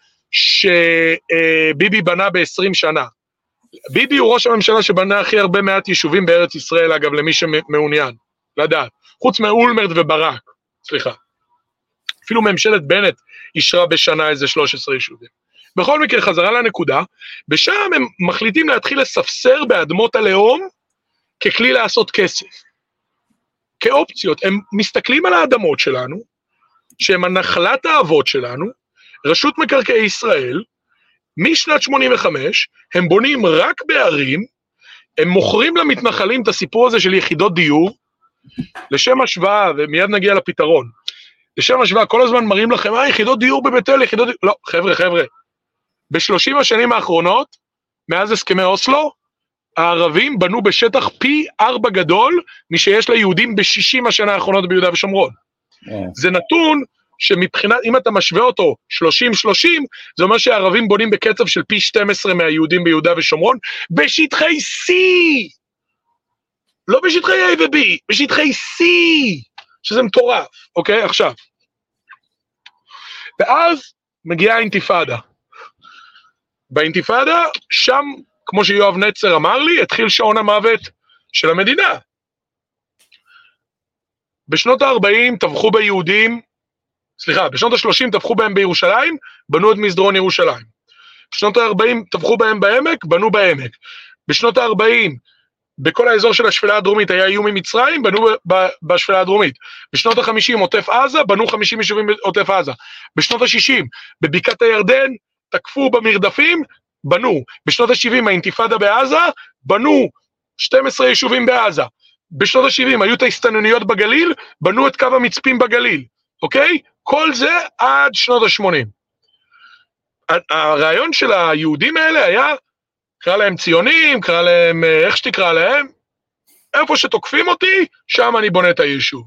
שביבי בנה ב-20 שנה. ביבי הוא ראש הממשלה שבנה הכי הרבה מעט יישובים בארץ ישראל, אגב, למי שמעוניין, לדעת. חוץ מאולמרט וברק, סליחה. אפילו ממשלת בנט אישרה בשנה איזה 13 יישובים. בכל מקרה, חזרה לנקודה, ושם הם מחליטים להתחיל לספסר באדמות הלאום, ככלי לעשות כסף. כאופציות, הם מסתכלים על האדמות שלנו, שהם הנחלת האבות שלנו, רשות מקרקעי ישראל, משנת 85, הם בונים רק בערים, הם מוכרים למתנחלים את הסיפור הזה של יחידות דיור, לשם השוואה, ומיד נגיע לפתרון, לשם השוואה, כל הזמן מראים לכם, יחידות דיור בבית אל, יחידות דיור, לא, חבר'ה, ב-30 השנים האחרונות, מאז הסכמי אוסלו, הערבים בנו בשטח פי 4 גדול, משיש ליהודים ב-60 השנה האחרונות ביהודה ושומרון. זה נתון שמבחינת, אם אתה משווה אותו 30-30, זה אומר שהערבים בונים בקצב של פי 12 מהיהודים ביהודה ושומרון, בשטחי C! לא בשטחי A ו-B, בשטחי C! שזה מטורף, אוקיי? עכשיו. ואז מגיעה האינתיפאדה. באינתיפאדה, שם, כמו שיואב נצר אמר לי, התחיל שעון המוות של המדינה. בשנות ה-40 טבחו ביהודים, בשנות ה-30 טבחו בהם בירושלים, בנו את מסדרון ירושלים. בשנות ה-40 טבחו בהם בעמק, בנו בעמק. בשנות ה-40, בכל האזור של השפלה הדרומית היה איום ממצרים, בנו בשפלה הדרומית. בשנות ה-50 עוטף עזה, בנו 50 יישובים בעוטף עזה. בשנות ה-60, בבקעת הירדן, תקפו במרדפים, בנו. בשנות ה-70 האינתיפאדה בעזה, בנו 12 יישובים בעזה. בשנות ה-70 היו את ההסתננויות בגליל, בנו את קו המצפים בגליל. אוקיי? כל זה עד שנות ה-80. הרעיון של היהודים האלה היה, קרא להם ציונים, קרא להם, איך שתקרא להם, איפה שתוקפים אותי, שם אני בונה את היישוב.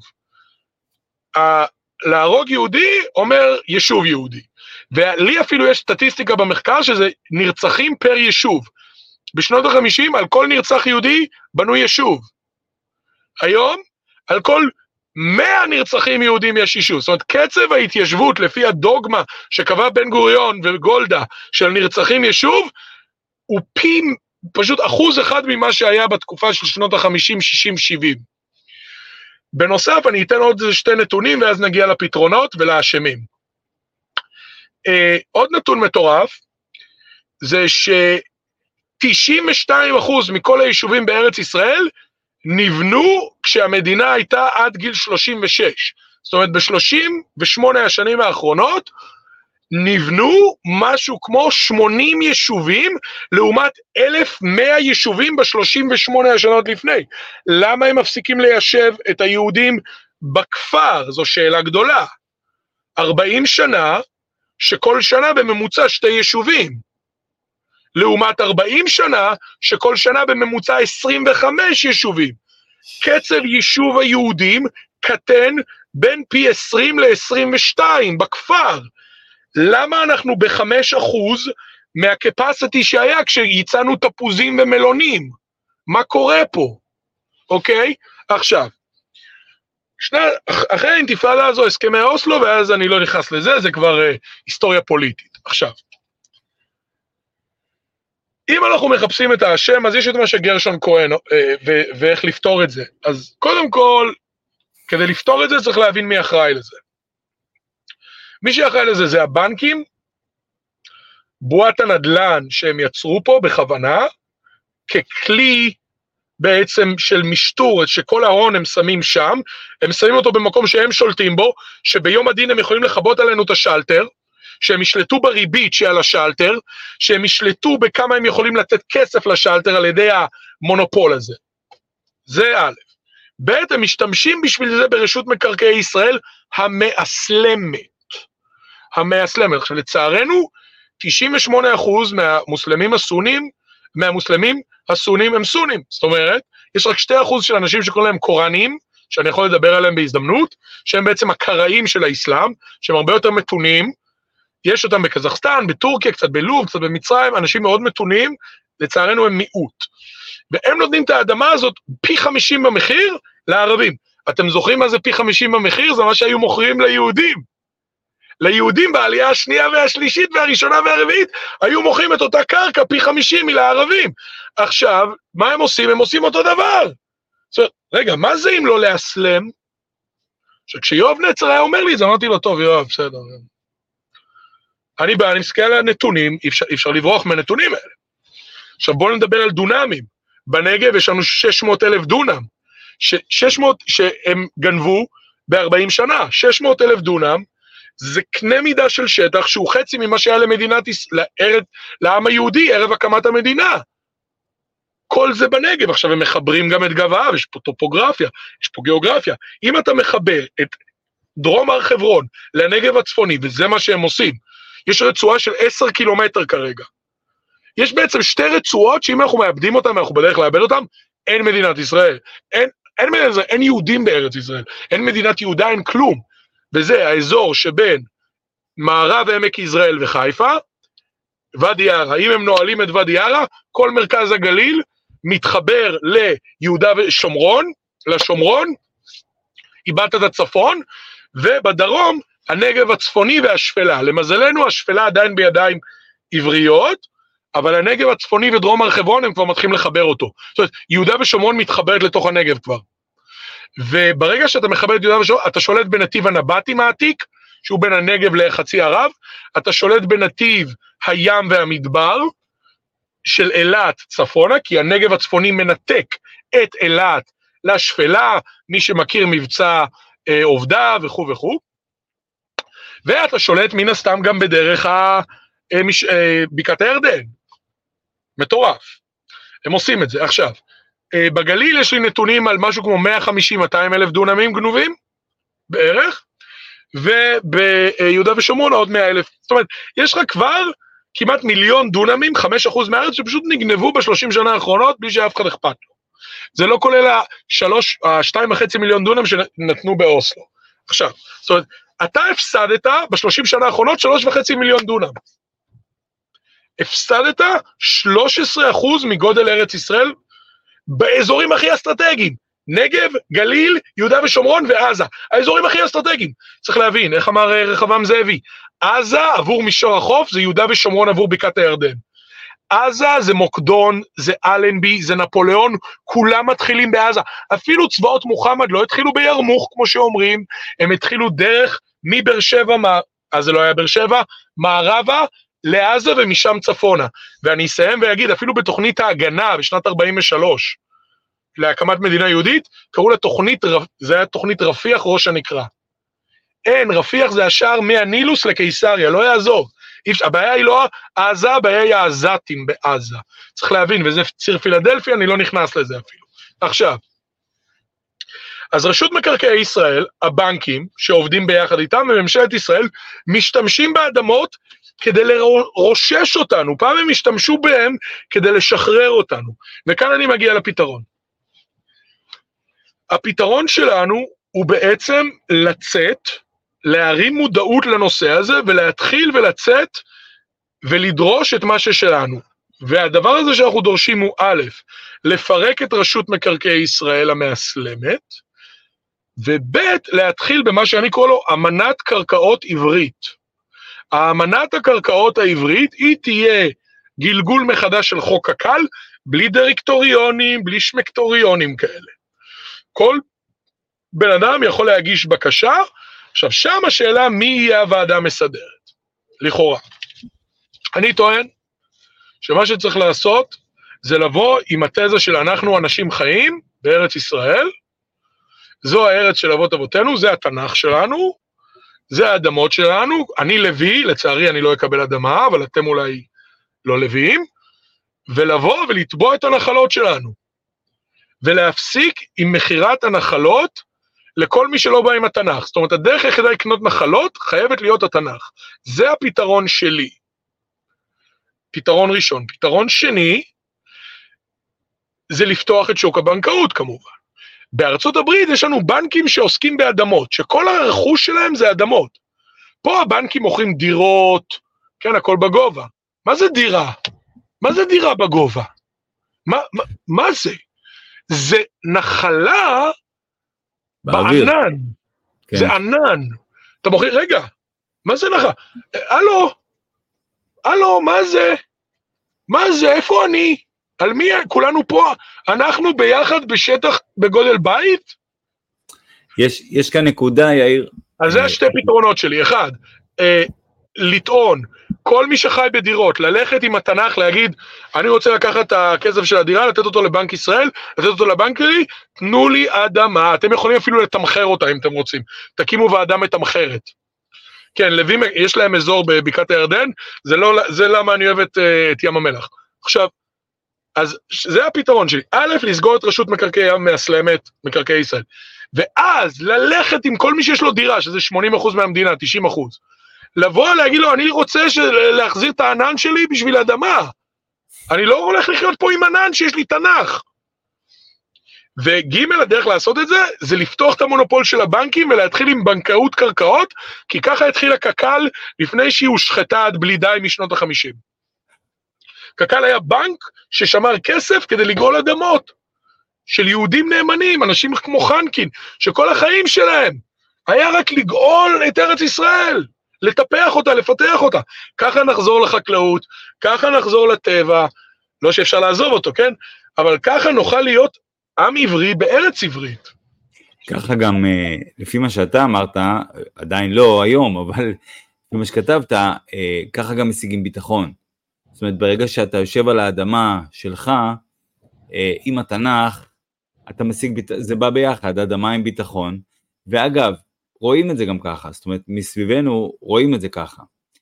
להרוג יהודי אומר יישוב יהודי. ולי אפילו יש סטטיסטיקה במחקר שזה נרצחים פר יישוב. בשנות ה-50 על כל נרצח יהודי בנו יישוב. היום על כל 100 נרצחים יהודים יש יישוב. זאת אומרת, קצב ההתיישבות לפי הדוגמה שקבע בן גוריון וגולדה של נרצחים יישוב, הוא פשוט 1% ממה שהיה בתקופה של שנות ה-50, 60, 70. בנוסף, אני אתן עוד 2 נתונים, ואז נגיע לפתרונות ולאשמים. עוד נתון מטורף, זה ש-92% מכל היישובים בארץ ישראל, נבנו כשהמדינה הייתה עד גיל 36. זאת אומרת, ב-38 השנים האחרונות, נבנו משהו כמו 80 יישובים, לעומת 1,100 יישובים ב-38 השנות לפני. למה הם מפסיקים ליישב את היהודים בכפר? זו שאלה גדולה. 40 שנה, שכל שנה בממוצע 2 יישובים. לעומת 40 שנה, שכל שנה בממוצע 25 יישובים. קצב יישוב היהודים קטן בין פי 20 ל-22 בכפר. למה אנחנו ב5% מהקפסיטי שהיה כשייצאנו תפוזים ומלונים? מה קורה פה? אוקיי? עכשיו, אחרי האינתיפאדה הזו, הסכמי אוסלו, ואז אני לא נכנס לזה, זה כבר היסטוריה פוליטית. עכשיו, אם אנחנו מחפשים את האשם, אז יש את מה שגרשון כהן, ואיך לפתור את זה. אז קודם כל, כדי לפתור את זה, צריך להבין מי אחראי לזה. מי שאחראי לזה זה הבנקים, בועת הנדלן שהם יצרו פה בכוונה, ככלי בעצם של משטור, שכל ההון הם שמים שם, הם שמים אותו במקום שהם שולטים בו, שביום הדין הם יכולים לחבות עלינו את השלטר, שהם ישלטו בריבית שעל השלטר, שהם ישלטו בכמה הם יכולים לתת כסף לשלטר על ידי המונופול הזה. זה א'. ב', הם משתמשים בשביל זה ברשות מקרקעי ישראל המאסלמת. המאסלמת. עכשיו, לצערנו, 98% מהמוסלמים הסונים הם סונים. זאת אומרת, יש רק 2% של אנשים שקוראים להם קוראנים, שאני יכול לדבר עליהם בהזדמנות, שהם בעצם הקראים של האסלאם, שהם הרבה יותר מתונים, יש אותם בקזחסטן, בטורקיה, קצת בלוב, קצת במצרים, אנשים מאוד מתונים, לצערנו הם מיעוט. והם נותנים את האדמה הזאת פי 50 במחיר לערבים. אתם זוכרים מה זה פי 50 במחיר? זה מה שהיו מוכרים ליהודים. ליהודים בעלייה השנייה והשלישית והראשונה והרביעית, היו מוכרים את אותה קרקע פי 50 לערבים. עכשיו, מה הם עושים? הם עושים אותו דבר. זאת אומרת, רגע, מה זה אם לא לאסלם? שכשיואב נצר היה אומר לי, אז אמרתי לו, טוב, יואב, בסדר. אני מסתכל על הנתונים, אפשר לברוח מהנתונים האלה. עכשיו בואו נדבר על דונמים. בנגב יש לנו 600,000 דונם. 600 שהם גנבו ב-40 שנה. 600,000 דונם, זה קנה מידה של שטח שהוא חצי ממה שהיה למדינת ישראל, לעם היהודי, ערב הקמת המדינה. כל זה בנגב. עכשיו הם מחברים גם את גב ההר, יש פה טופוגרפיה, יש פה גיאוגרפיה. אם אתה מחבר את דרום הר חברון לנגב הצפוני, וזה מה שהם עושים, יש רצועה של 10 קילומטר כרגע. יש בעצם שתי רצועות שאם אנחנו מאבדים אותם, אנחנו בדרך לאבד אותם, אין מדינת ישראל. אין יהודים בארץ ישראל. אין מדינת יהודה, אין כלום. וזה האזור שבין מערב עמק יזרעאל וחיפה, ואדי ערה. אם הם נועלים את ואדי ערה, כל מרכז הגליל מתחבר ליהודה ושומרון, לשומרון, איבדת את הצפון, ובדרום הנגב הצפוני והשפלה. למזלנו השפלה עדיין בידיים עבריות, אבל הנגב הצפוני ודרום הר חברון הם כבר מתחילים לחבר אותו. זאת אומרת, יהודה ושומרון מתחברת לתוך הנגב כבר. וברגע שאתה מחבר את יהודה ושומרון, אתה שולט בנתיב הנבטים העתיק, שהוא בין הנגב לחצי ערב, אתה שולט בנתיב הים והמדבר של אילת צפונה, כי הנגב הצפוני מנתק את אילת לשפלה, מי שמכיר מבצע עובדה וכו' וכו', ואתה שולט מן הסתם גם בדרך בקעת הירדן. מטורף. הם עושים את זה. עכשיו, בגליל יש לי נתונים על משהו כמו 150-200 אלף דונמים גנובים, בערך, וביהודה ושומרון עוד 100,000. זאת אומרת, יש לך כבר כמעט 1,000,000 דונמים, 5% מהארץ, שפשוט נגנבו ב-30 שנה האחרונות, בלי שאף אחד אכפת לו. זה לא כולל 2.5 מיליון דונם שנתנו באוסלו. עכשיו, זאת אומרת, אתה הפסדת ב-30 שנה האחרונות 3.5 מיליון דונם. הפסדת 13% מגודל ארץ ישראל, באזורים הכי אסטרטגיים, נגב, גליל, יהודה ושומרון ועזה, האזורים הכי אסטרטגיים. צריך להבין, איך אמר רחבעם זאבי, עזה עבור מישור החוף, זה יהודה ושומרון עבור בקעת הירדן. עזה זה מוקדון, זה אלנבי, זה נפוליאון, כולם מתחילים בעזה. אפילו צבאות מוחמד לא התחילו בירמוך, כמו שאומרים, הם התחילו דרך מבאר שבע, אז זה לא היה באר שבע, מערבה, לעזה ומשם צפונה. ואני אסיים ואגיד, אפילו בתוכנית ההגנה בשנת 43, להקמת מדינה יהודית, קראו לה תוכנית, זה היה תוכנית רפיח ראש הנקרא. אין, רפיח זה השער מהנילוס לקיסריה, לא יעזור. הבעיה היא לא עזה, הבעיה היא העזתים בעזה. צריך להבין, וזה ציר פילדלפי, אני לא נכנס לזה אפילו. עכשיו, אז רשות מקרקעי ישראל, הבנקים שעובדים ביחד איתם, וממשלת ישראל, משתמשים באדמות כדי לרושש אותנו. פעם הם השתמשו בהם כדי לשחרר אותנו. וכאן אני מגיע לפתרון. הפתרון שלנו הוא בעצם לצאת, להרים מודעות לנושא הזה, ולהתחיל ולצאת ולדרוש את מה ששלנו. והדבר הזה שאנחנו דורשים הוא א', לפרק את רשות מקרקעי ישראל המאסלמת, וב', להתחיל במה שאני קורא לו אמנת קרקעות עברית. האמנת הקרקעות העברית היא תהיה גלגול מחדש של חוק הקל, בלי דירקטוריונים, בלי שמקטוריונים כאלה. כל בן אדם יכול להגיש בקשה, עכשיו שם השאלה מי יהיה הוועדה המסדרת, לכאורה. אני טוען שמה שצריך לעשות זה לבוא עם התזה של אנחנו אנשים חיים בארץ ישראל, זו הארץ של אבות אבותינו, זה התנ"ך שלנו, זה האדמות שלנו, אני לוי, לצערי אני לא אקבל אדמה, אבל אתם אולי לא לוויים, ולבוא ולטבוע את הנחלות שלנו, ולהפסיק עם מחירת הנחלות, לכל מי שלא בא עם התנ"ך. זאת אומרת, הדרך היחידה לקנות נחלות, חייבת להיות התנ"ך. זה הפתרון שלי. פתרון ראשון. פתרון שני, זה לפתוח את שוק הבנקאות כמובן. בארצות הברית יש לנו בנקים שעוסקים באדמות, שכל הרכוש שלהם זה אדמות. פה הבנקים מוכרים דירות, כן, הכל בגובה. מה זה דירה? מה זה דירה בגובה? מה זה? זה נחלה בענן. כן. זה ענן. אתה מוכר, רגע, מה זה נחלה? הלו, מה זה? מה זה? איפה אני? על מי? כולנו פה, אנחנו ביחד בשטח בגודל בית? יש כאן נקודה, יאיר. אז זה השתי פתרונות שלי. אחד, לטעון, כל מי שחי בדירות, ללכת עם התנ"ך, להגיד, אני רוצה לקחת את הכסף של הדירה, לתת אותו לבנק ישראל, לתת אותו לבנק שלי, תנו לי אדמה, אתם יכולים אפילו לתמחר אותה אם אתם רוצים, תקימו ועדה מתמחרת. כן, לווים, יש להם אזור בבקעת הירדן, זה למה אני אוהב את ים המלח. עכשיו, אז זה הפתרון שלי. א', לסגור את רשות מקרקעי ים מאסלמת, מקרקעי ישראל. ואז ללכת עם כל מי שיש לו דירה, שזה 80% מהמדינה, 90%. לבוא להגיד לו, אני רוצה להחזיר את הענן שלי בשביל אדמה. אני לא הולך לחיות פה עם ענן שיש לי תנ"ך. וג' הדרך לעשות את זה, זה לפתוח את המונופול של הבנקים, ולהתחיל עם בנקאות קרקעות, כי ככה התחילה קק"ל, לפני שהיא הושחתה עד בלי די משנות ה-50. קק"ל היה בנק ששמר כסף כדי לגאול אדמות, של יהודים נאמנים, אנשים כמו חנקין, שכל החיים שלהם, היה רק לגאול את ארץ ישראל, לטפח אותה, לפתח אותה. ככה נחזור לחקלאות, ככה נחזור לטבע, לא שאפשר לעזוב אותו, כן? אבל ככה נוכל להיות עם עברי בארץ עברית. ככה גם, לפי מה שאתה אמרת, עדיין לא היום, אבל לפי מה שכתבת, ככה גם משיגים ביטחון. זאת אומרת, ברגע שאתה יושב על האדמה שלך, עם התנ"ך, אתה משיג, זה בא ביחד, האדמה עם ביטחון, ואגב, רואים את זה גם ככה, זאת אומרת, מסביבנו רואים את זה ככה.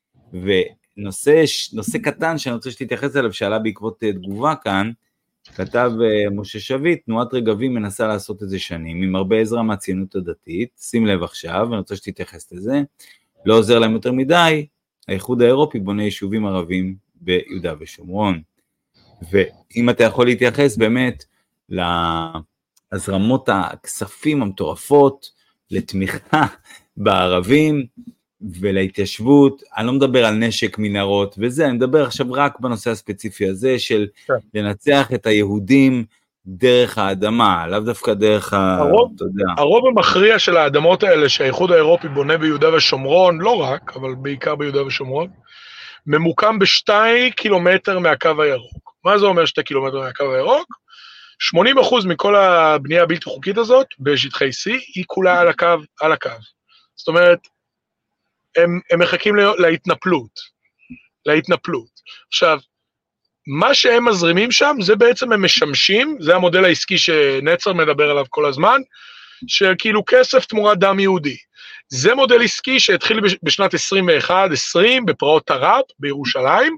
ונושא קטן שאני רוצה שתתייחס אליו, שעלה בעקבות תגובה כאן, כתב משה שביט, תנועת רגבים מנסה לעשות את זה שנים, עם הרבה עזרה מהציונות הדתית, שים לב עכשיו, ואני רוצה שתתייחס לזה, לא עוזר להם יותר מדי, האיחוד האירופי בונה יישובים ערבים ביהודה ושומרון, ואם אתה יכול להתייחס באמת להזרמות הכספים המטורפות, לתמיכה בערבים ולהתיישבות, אני לא מדבר על נשק מנהרות וזה, אני מדבר עכשיו רק בנושא הספציפי הזה של לנצח את היהודים דרך האדמה, לאו דווקא דרך הרוב המכריע של האדמות האלה שהאיחוד האירופי בונה ביהודה ושומרון, לא רק, אבל בעיקר ביהודה ושומרון, ממוקם ב2 קילומטר מהקו הירוק. מה זה אומר 2 קילומטר מהקו הירוק? 80% מכל הבנייה הבלתי חוקית הזאת, בשטחי C, היא כולה על הקו. זאת אומרת, הם מחכים להתנפלות. עכשיו, מה שהם מזרימים שם, זה בעצם הם משמשים, זה המודל העסקי שנצר מדבר עליו כל הזמן, שכאילו כסף תמורת דם יהודי. זה מודל עסקי שהתחיל בשנת 21-20, בפרעות תר"פ, בירושלים,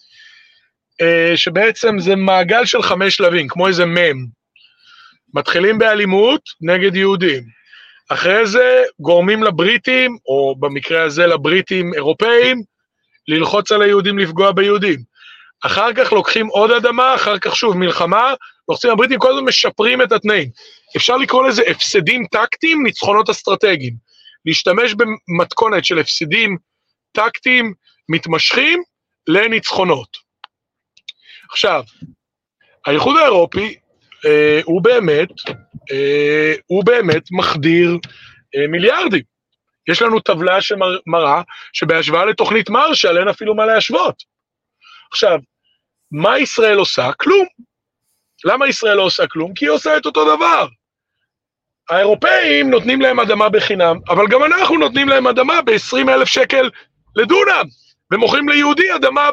שבעצם זה מעגל של 5 שלבים, כמו איזה מם. מתחילים באלימות נגד יהודים. אחרי זה גורמים לבריטים, או במקרה הזה לבריטים אירופאים, ללחוץ על היהודים לפגוע ביהודים. אחר כך לוקחים עוד אדמה, אחר כך שוב מלחמה, לוחצים הבריטים, כל הזמן משפרים את התנאים. אפשר לקרוא לזה הפסדים טקטיים, ניצחונות אסטרטגיים. להשתמש במתכונת של הפסדים טקטיים מתמשכים לניצחונות. עכשיו, האיחוד האירופי הוא באמת מחדיר מיליארדים. יש לנו טבלה שמראה שבהשוואה לתוכנית מרשל אין אפילו מה להשוות. עכשיו, מה ישראל עושה? כלום. למה ישראל לא עושה כלום? כי היא עושה את אותו דבר. האירופאים נותנים להם אדמה בחינם, אבל גם אנחנו נותנים להם אדמה ב-20,000 שקל לדונם, ומוכרים ליהודי אדמה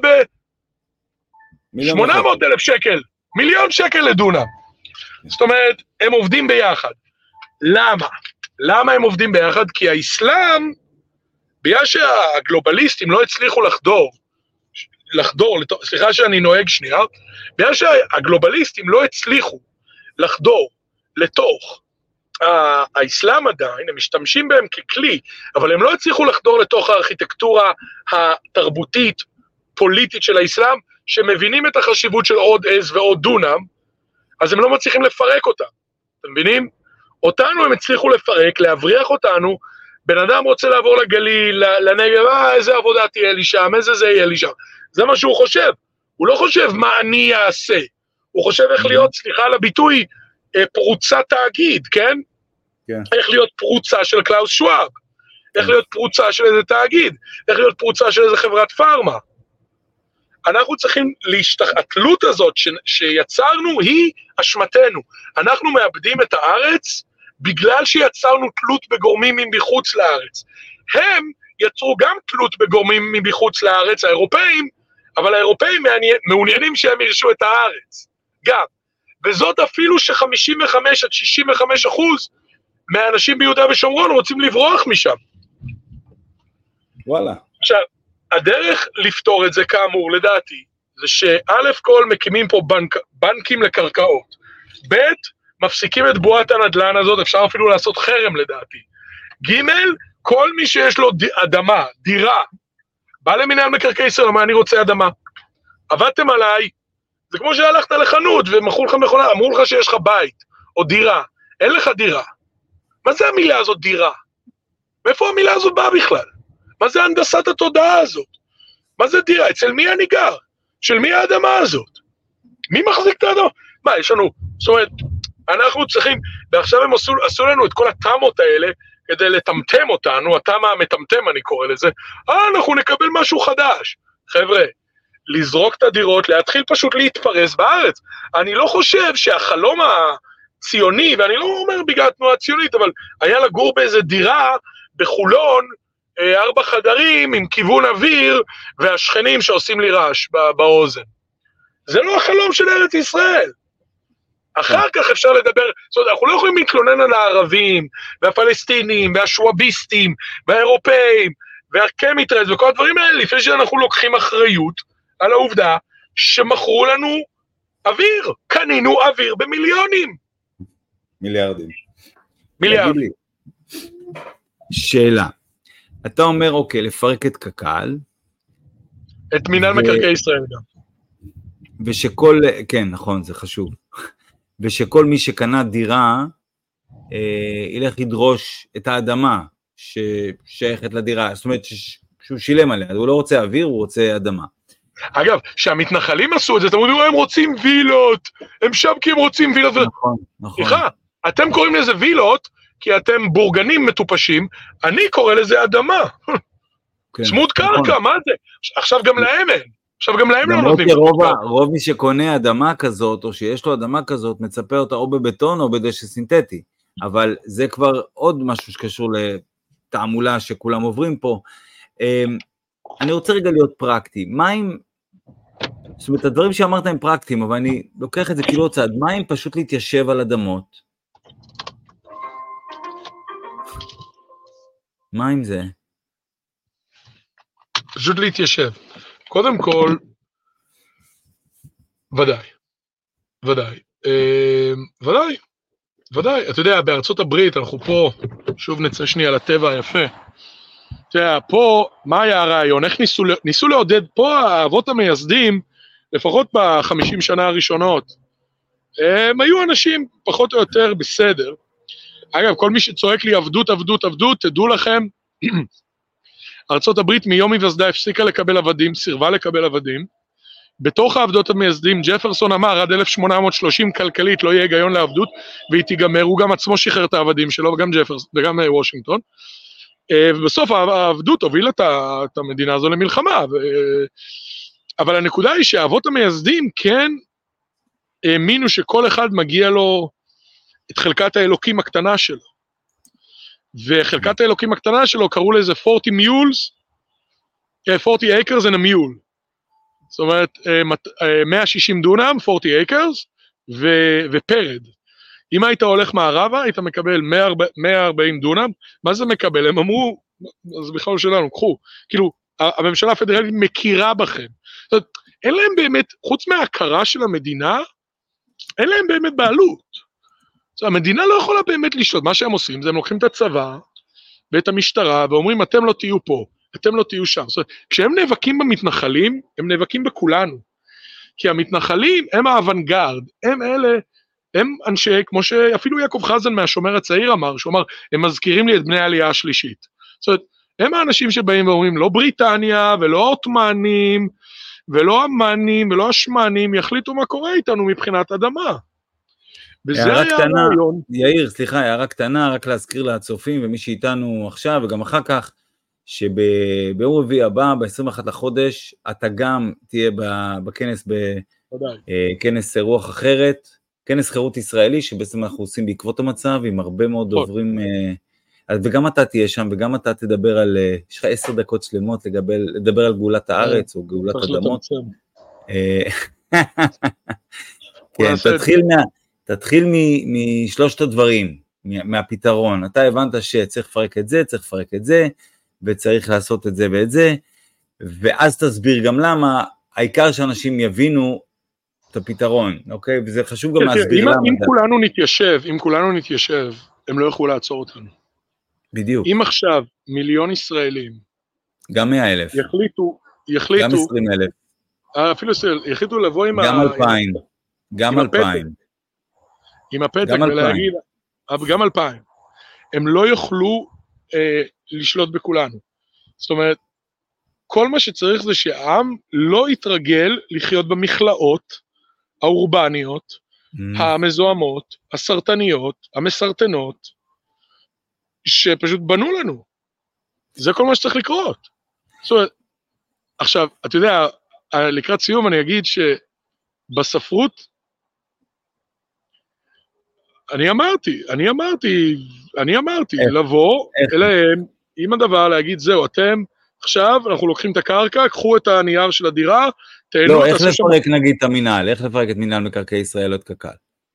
ב-800,000 שקל, 1,000,000 שקל לדונם. זאת אומרת, הם עובדים ביחד. למה? למה הם עובדים ביחד? כי האסלאם, בגלל שהגלובליסטים לא הצליחו לחדור, סליחה שאני נוהג שנייה, בגלל שהגלובליסטים לא הצליחו לחדור לתוך האסלאם עדיין, הם משתמשים בהם ככלי, אבל הם לא הצליחו לחדור לתוך הארכיטקטורה התרבותית, פוליטית של האסלאם, שמבינים את החשיבות של עוד עז ועוד דונם, אז הם לא מצליחים לפרק אותה. אתם מבינים? אותנו הם הצליחו לפרק, להבריח אותנו, בן אדם רוצה לעבור לגליל, לנגב, איזה עבודה תהיה לי שם, איזה זה יהיה לי שם. זה מה שהוא חושב. הוא לא חושב מה אני אעשה. הוא חושב איך להיות, סליחה על הביטוי, פרוצה תאגיד, כן? כן. איך להיות פרוצה של קלאוס שוואב, איך להיות פרוצה של איזה תאגיד, איך להיות פרוצה של איזה חברת פארמה. אנחנו צריכים התלות הזאת שיצרנו היא אשמתנו. אנחנו מאבדים את הארץ בגלל שיצרנו תלות בגורמים מבחוץ לארץ. הם יצרו גם תלות בגורמים מבחוץ לארץ, האירופאים, אבל האירופאים מעוניינים שהם ירשו את הארץ. גם. וזאת אפילו ש55 עד 65% מהאנשים ביהודה ושומרון רוצים לברוח משם. וואלה. עכשיו, הדרך לפתור את זה כאמור, לדעתי, זה שא' כל מקימים פה בנקים לקרקעות. ב', מפסיקים את בועת הנדל"ן הזאת, אפשר אפילו לעשות חרם לדעתי. ג', כל מי שיש לו אדמה, דירה, בא למינהל מקרקעי ישראל, אומר, אני רוצה אדמה. עבדתם עליי, זה כמו שהלכת לחנות ומכרו לך מכונה, אמרו לך שיש לך בית או דירה, אין לך דירה. מה זה המילה הזאת דירה? מאיפה המילה הזאת באה בכלל? מה זה הנדסת התודעה הזאת? מה זה דירה? אצל מי אני גר? של מי האדמה הזאת? מי מחזיק את האדמה? מה, יש לנו, זאת אומרת, אנחנו צריכים, ועכשיו הם עשו לנו את כל התאמות האלה, כדי לטמטם אותנו, התאמה המטמטם אני קורא לזה, אנחנו נקבל משהו חדש. חבר'ה, לזרוק את הדירות, להתחיל פשוט להתפרס בארץ. אני לא חושב שהחלום הציוני, ואני לא אומר בגלל התנועה הציונית, אבל היה לגור באיזה דירה בחולון, 4 חדרים עם כיוון אוויר, והשכנים שעושים לי רעש באוזן. זה לא החלום של ארץ ישראל. אחר כך אפשר לדבר, זאת אומרת, אנחנו לא יכולים להתלונן על הערבים, והפלסטינים, והשואביסטים, והאירופאים, והקמיטרס, וכל הדברים האלה, לפני שאנחנו לוקחים אחריות על העובדה שמכרו לנו אוויר, קנינו אוויר במיליונים. מיליארדים. מיליארדים. שאלה, אתה אומר, אוקיי, לפרק את קק"ל, את מינהל מקרקעי ישראל גם. ושכל, כן, נכון, זה חשוב. ושכל מי שקנה דירה, ילך לדרוש את האדמה ששייכת לדירה, זאת אומרת שהוא שילם עליה, הוא לא רוצה אוויר, הוא רוצה אדמה. אגב, שהמתנחלים עשו את זה, אתם אומרים, הם רוצים וילות, הם שם כי הם רוצים וילות. נכון, נכון. סליחה, אתם קוראים לזה וילות, כי אתם בורגנים מטופשים, אני קורא לזה אדמה. צמוד קרקע, מה זה? עכשיו גם להם אין. עכשיו גם להם לא נותנים. רוב מי שקונה אדמה כזאת, או שיש לו אדמה כזאת, מצפה אותה או בבטון או בדשא סינתטי. אבל זה כבר עוד משהו שקשור לתעמולה שכולם עוברים פה. אני רוצה רגע להיות פרקטי. מה אם, זאת אומרת, הדברים שאמרת הם פרקטיים, אבל אני לוקח את זה כאילו צעד. מה אם פשוט להתיישב על אדמות? מה עם זה? פשוט להתיישב. קודם כל, ודאי. אתה יודע, בארצות הברית, אנחנו פה, שוב נצא שנייה לטבע היפה. אתה יודע, פה, מה היה הרעיון? איך ניסו לעודד פה האבות המייסדים, לפחות ב-50 שנה הראשונות. הם היו אנשים פחות או יותר בסדר. אגב, כל מי שצועק לי עבדות, תדעו לכם, ארצות הברית מיום היווסדה הפסיקה לקבל עבדים, סירבה לקבל עבדים. בתוך העבדות המייסדים, ג'פרסון אמר, עד 1830 כלכלית לא יהיה היגיון לעבדות, והיא תיגמר, הוא גם עצמו שחרר את העבדים שלו, וגם ג'פרסון, וגם וושינגטון. ובסוף העבדות הובילה את המדינה הזו למלחמה. אבל הנקודה היא שהאבות המייסדים כן האמינו שכל אחד מגיע לו את חלקת האלוקים הקטנה שלו. וחלקת האלוקים הקטנה שלו קראו לזה 40 acres and a mule. זאת אומרת, 160 דונם, 40 acres, ופרד. אם היית הולך מערבה, היית מקבל 140 דונם, מה זה מקבל? הם אמרו, אז בכלל שלנו, קחו, כאילו, הממשלה הפדרלית מכירה בכם. זאת אומרת, אין להם באמת, חוץ מההכרה של המדינה, אין להם באמת בעלות. המדינה לא יכולה באמת לשלוט, מה שהם עושים, זה הם לוקחים את הצבא, ואת המשטרה, ואומרים, אתם לא תהיו פה, אתם לא תהיו שם. זאת אומרת, כשהם נאבקים במתנחלים, הם נאבקים בכולנו. כי המתנחלים הם האוונגרד, הם אלה, הם אנשי, כמו שאפילו יעקב חזן מהשומר הצעיר אמר, שהוא אמר, הם מזכירים לי את בני העלייה השלישית. זאת אומרת, הם האנשים שבאים ואומרים, לא בריטניה, ולא עות'מאנים, ולא אמנים, ולא השמנים, יחליטו מה קורה איתנו מבחינת אדמה. הערה קטנה, יאיר, סליחה, הערה קטנה, רק להזכיר לצופים, ומי שאיתנו עכשיו, וגם אחר כך, שביום רביעי הבא, ב-21 לחודש, אתה גם תהיה בכנס, בכנס רוח אחרת, כנס חירות ישראלי, שבעצם אנחנו עושים בעקבות המצב, עם הרבה מאוד דוברים, וגם אתה תהיה שם, וגם אתה תדבר על, יש לך 10 דקות שלמות, לדבר על גאולת הארץ, או גאולת אדמות. כן, תתחיל משלושת הדברים, מהפתרון. אתה הבנת שצריך לפרק את זה, צריך לפרק את זה, וצריך לעשות את זה ואת זה, ואז תסביר גם למה, העיקר שאנשים יבינו את הפתרון, אוקיי? וזה חשוב גם להסביר למה. אם כולנו נתיישב, הם לא יוכלו לעצור אותנו. בדיוק. אם עכשיו 1,000,000 ישראלים, גם 100,000. יחליטו, גם 20,000. אפילו יחליטו לבוא עם גם 2,000. גם 2,000. עם הפתק ולהגיד, גם 2,000. הם לא יוכלו לשלוט בכולנו. זאת אומרת, כל מה שצריך זה שהעם לא יתרגל לחיות במכלאות האורבניות, המזוהמות, הסרטניות, המסרטנות, שפשוט בנו לנו. זה כל מה שצריך לקרות. זאת אומרת, עכשיו, אתה יודע, לקראת סיום אני אגיד שבספרות, אני אמרתי, לבוא אליהם עם הדבר, להגיד, זהו, אתם, עכשיו אנחנו לוקחים את הקרקע, קחו את הנייר של הדירה, תהנו. לא, איך לפרק נגיד את המינהל? איך לפרק את מינהל מקרקעי ישראל או את קק"ל?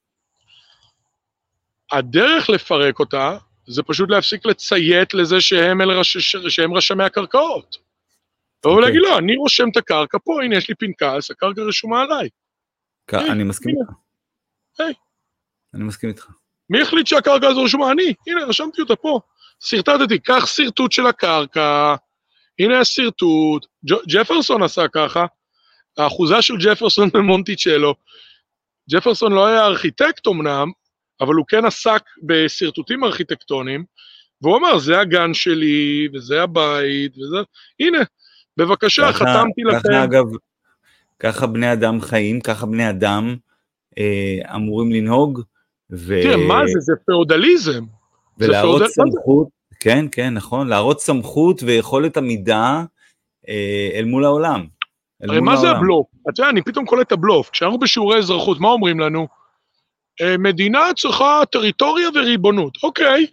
הדרך לפרק אותה, זה פשוט להפסיק לציית לזה שהם רשמי הקרקעות. ולהגיד, לא, אני רושם את הקרקע פה, הנה יש לי פנקס, הקרקע רשומה עליי. אני מסכים איתך. אני מסכים איתך. מי החליט שהקרקע הזו רשומה? אני, הנה, רשמתי אותה פה. סרטטתי, קח סרטוט של הקרקע, הנה הסרטוט, ג'פרסון עשה ככה, האחוזה של ג'פרסון במונטיצ'לו, ג'פרסון לא היה ארכיטקט אמנם, אבל הוא כן עסק בסרטוטים ארכיטקטונים, והוא אמר, זה הגן שלי, וזה הבית, וזה, הנה, בבקשה, חתמתי לכם. ככה אגב, ככה בני אדם חיים, ככה בני אדם אמורים לנהוג, תראה, מה זה? זה פאודליזם. ולהראות סמכות, כן, כן, נכון, להראות סמכות ויכולת עמידה אל מול העולם. הרי מה זה הבלוף? אתה יודע, אני פתאום קולט את הבלוף. כשאנחנו בשיעורי אזרחות, מה אומרים לנו? מדינה צריכה טריטוריה וריבונות. אוקיי.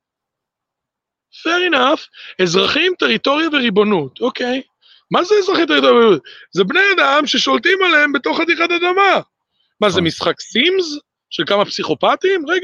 fair enough. אזרחים, טריטוריה וריבונות. אוקיי. מה זה אזרחים, טריטוריה וריבונות? זה בני אדם ששולטים עליהם בתוך חתיכת אדמה. מה זה, משחק סימס? של כמה פסיכופטים? רגע.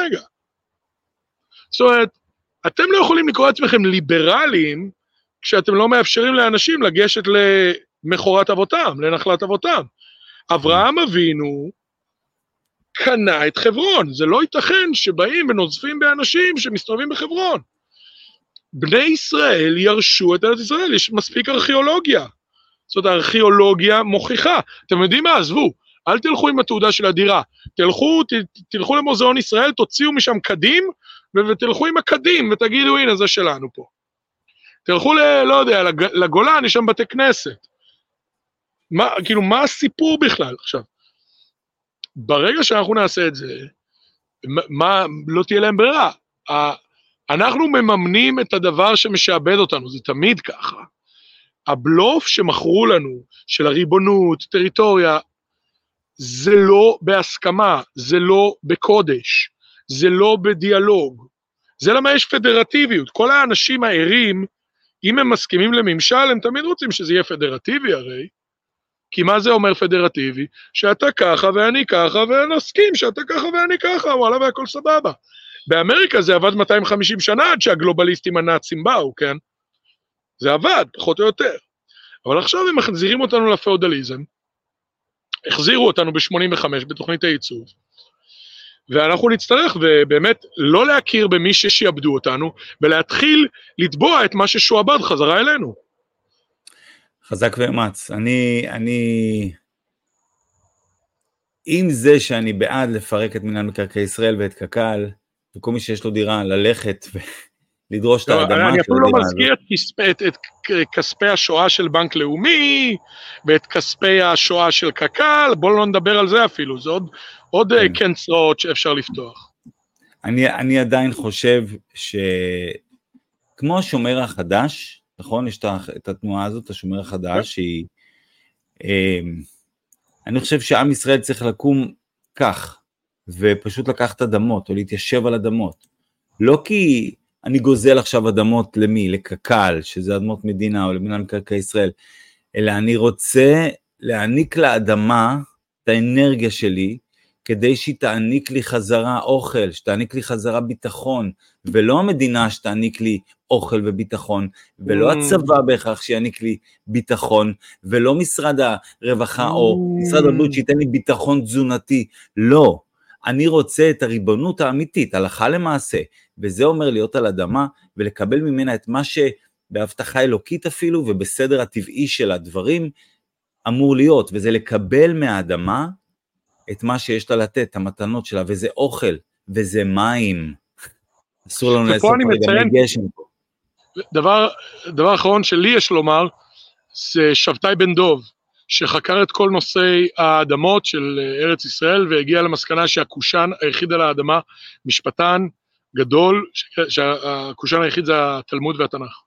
זאת אומרת, אתם לא יכולים לקרוא עצמכם ליברלים, כשאתם לא מאפשרים לאנשים לגשת למחורת אבותם, לנחלת אבותם. אברהם אבינו קנה את חברון, זה לא ייתכן שבאים ונוזפים באנשים שמסתובבים בחברון. בני ישראל ירשו את ארץ ישראל, יש מספיק ארכיאולוגיה. זאת אומרת, הארכיאולוגיה מוכיחה. אתם יודעים מה? עזבו. אל תלכו עם התעודה של הדירה, תלכו למוזיאון ישראל, תוציאו משם קדים, ותלכו עם הקדים, ותגידו, הנה, זה שלנו פה. תלכו לא יודע, לגולן, יש שם בתי כנסת. כאילו, מה הסיפור בכלל? עכשיו, ברגע שאנחנו נעשה את זה, לא תהיה להם ברירה. אנחנו מממנים את הדבר שמשעבד אותנו, זה תמיד ככה. הבלוף שמכרו לנו, של הריבונות, טריטוריה, זה לא בהסכמה, זה לא בקודש, זה לא בדיאלוג, זה למה יש פדרטיביות. כל האנשים הערים, אם הם מסכימים לממשל, הם תמיד רוצים שזה יהיה פדרטיבי הרי, כי מה זה אומר פדרטיבי? שאתה ככה ואני ככה, ונסכים שאתה ככה ואני ככה, וואלה והכל סבבה. באמריקה זה עבד 250 שנה עד שהגלובליסטים הנאצים באו, כן? זה עבד, פחות או יותר. אבל עכשיו הם מחזירים אותנו לפאודליזם, החזירו אותנו ב-85 בתוכנית העיצוב, ואנחנו נצטרך ובאמת לא להכיר במי ששיעבדו אותנו, ולהתחיל לתבוע את מה ששועבד חזרה אלינו. חזק ואמץ. עם זה שאני בעד לפרק את מינהל מקרקעי ישראל ואת קק"ל, וכל מי שיש לו דירה ללכת ולדרוש את האדמה. אני אפילו לא מזכיר את כספי השואה של בנק לאומי, ואת כספי השואה של קק"ל, בואו לא נדבר על זה אפילו, זה עוד קנצרות שאפשר לפתוח. אני עדיין חושב שכמו השומר החדש, נכון, יש את התנועה הזאת, השומר החדש, אני חושב שעם ישראל צריך לקום כך, ופשוט לקחת אדמות, או להתיישב על אדמות. לא כי אני גוזל עכשיו אדמות למי? לקק"ל, שזה אדמות מדינה, או למינהל מקרקעי ישראל, אלא אני רוצה להעניק לאדמה את האנרגיה שלי, כדי שהיא תעניק לי חזרה אוכל, שתעניק לי חזרה ביטחון, ולא המדינה שתעניק לי אוכל וביטחון, ולא הצבא בהכרח שיעניק לי ביטחון, ולא משרד הרווחה או משרד הבריאות שייתן לי ביטחון תזונתי, לא. אני רוצה את הריבונות האמיתית, הלכה למעשה, וזה אומר להיות על אדמה, ולקבל ממנה את מה שבהבטחה אלוקית אפילו, ובסדר הטבעי של הדברים, אמור להיות, וזה לקבל מהאדמה, את מה שיש לה לתת, המתנות שלה, וזה אוכל, וזה מים. אסור לנו לעשות גם גשם פה. דבר אחרון שלי יש לומר, זה שבתאי בן דוב, שחקר את כל נושאי האדמות של ארץ ישראל, והגיע למסקנה שהקושן היחיד על האדמה, משפטן גדול, שהקושן היחיד זה התלמוד והתנ"ך.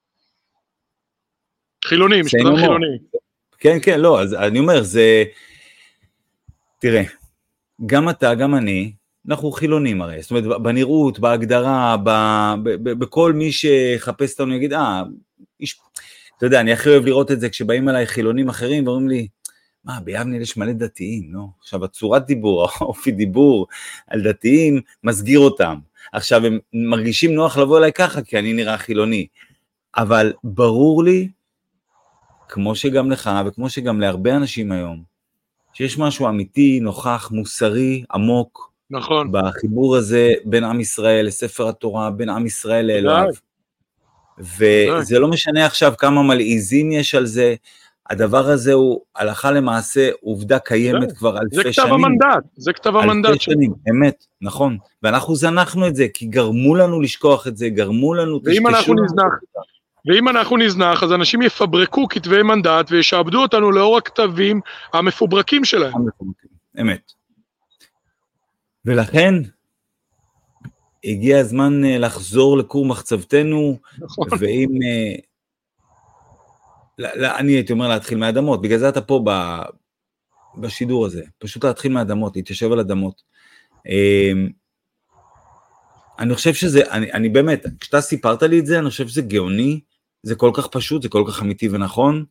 חילוני, משפטן חילוני. כן, כן, לא, אז אני אומר, זה... תראה, גם אתה, גם אני, אנחנו חילונים הרי, זאת אומרת, בנראות, בהגדרה, בכל מי שחפש אותנו יגיד, אתה יודע, אני הכי אוהב לראות את זה כשבאים אליי חילונים אחרים, ואומרים לי, מה, ביבנה יש מלא דתיים, לא? עכשיו, הצורת דיבור, האופי דיבור על דתיים, מסגיר אותם. עכשיו, הם מרגישים נוח לבוא אליי ככה, כי אני נראה חילוני. אבל ברור לי, כמו שגם לך, וכמו שגם להרבה אנשים היום, שיש משהו אמיתי, נוכח, מוסרי, עמוק, נכון. בחיבור הזה בין עם ישראל לספר התורה, בין עם ישראל לאליו. וזה לא משנה עכשיו כמה מלעיזים יש על זה, הדבר הזה הוא הלכה למעשה עובדה קיימת כבר אלפי שנים. זה כתב המנדט, זה כתב המנדט. אלפי שנים, אמת, נכון. ואנחנו זנחנו את זה, כי גרמו לנו לשכוח את זה, גרמו לנו... ואם אנחנו נזנח, אז אנשים יפברקו כתבי מנדט, וישעבדו אותנו לאור הכתבים המפוברקים שלהם. אמת. ולכן, הגיע הזמן לחזור לכור מחצבתנו, ואם... אני הייתי אומר להתחיל מהאדמות, בגלל זה אתה פה בשידור הזה, פשוט להתחיל מהאדמות, להתיישב על אדמות. אני חושב שזה, אני באמת, כשאתה סיפרת לי את זה, אני חושב שזה גאוני, זה כל כך פשוט, זה כל כך אמיתי ונכון.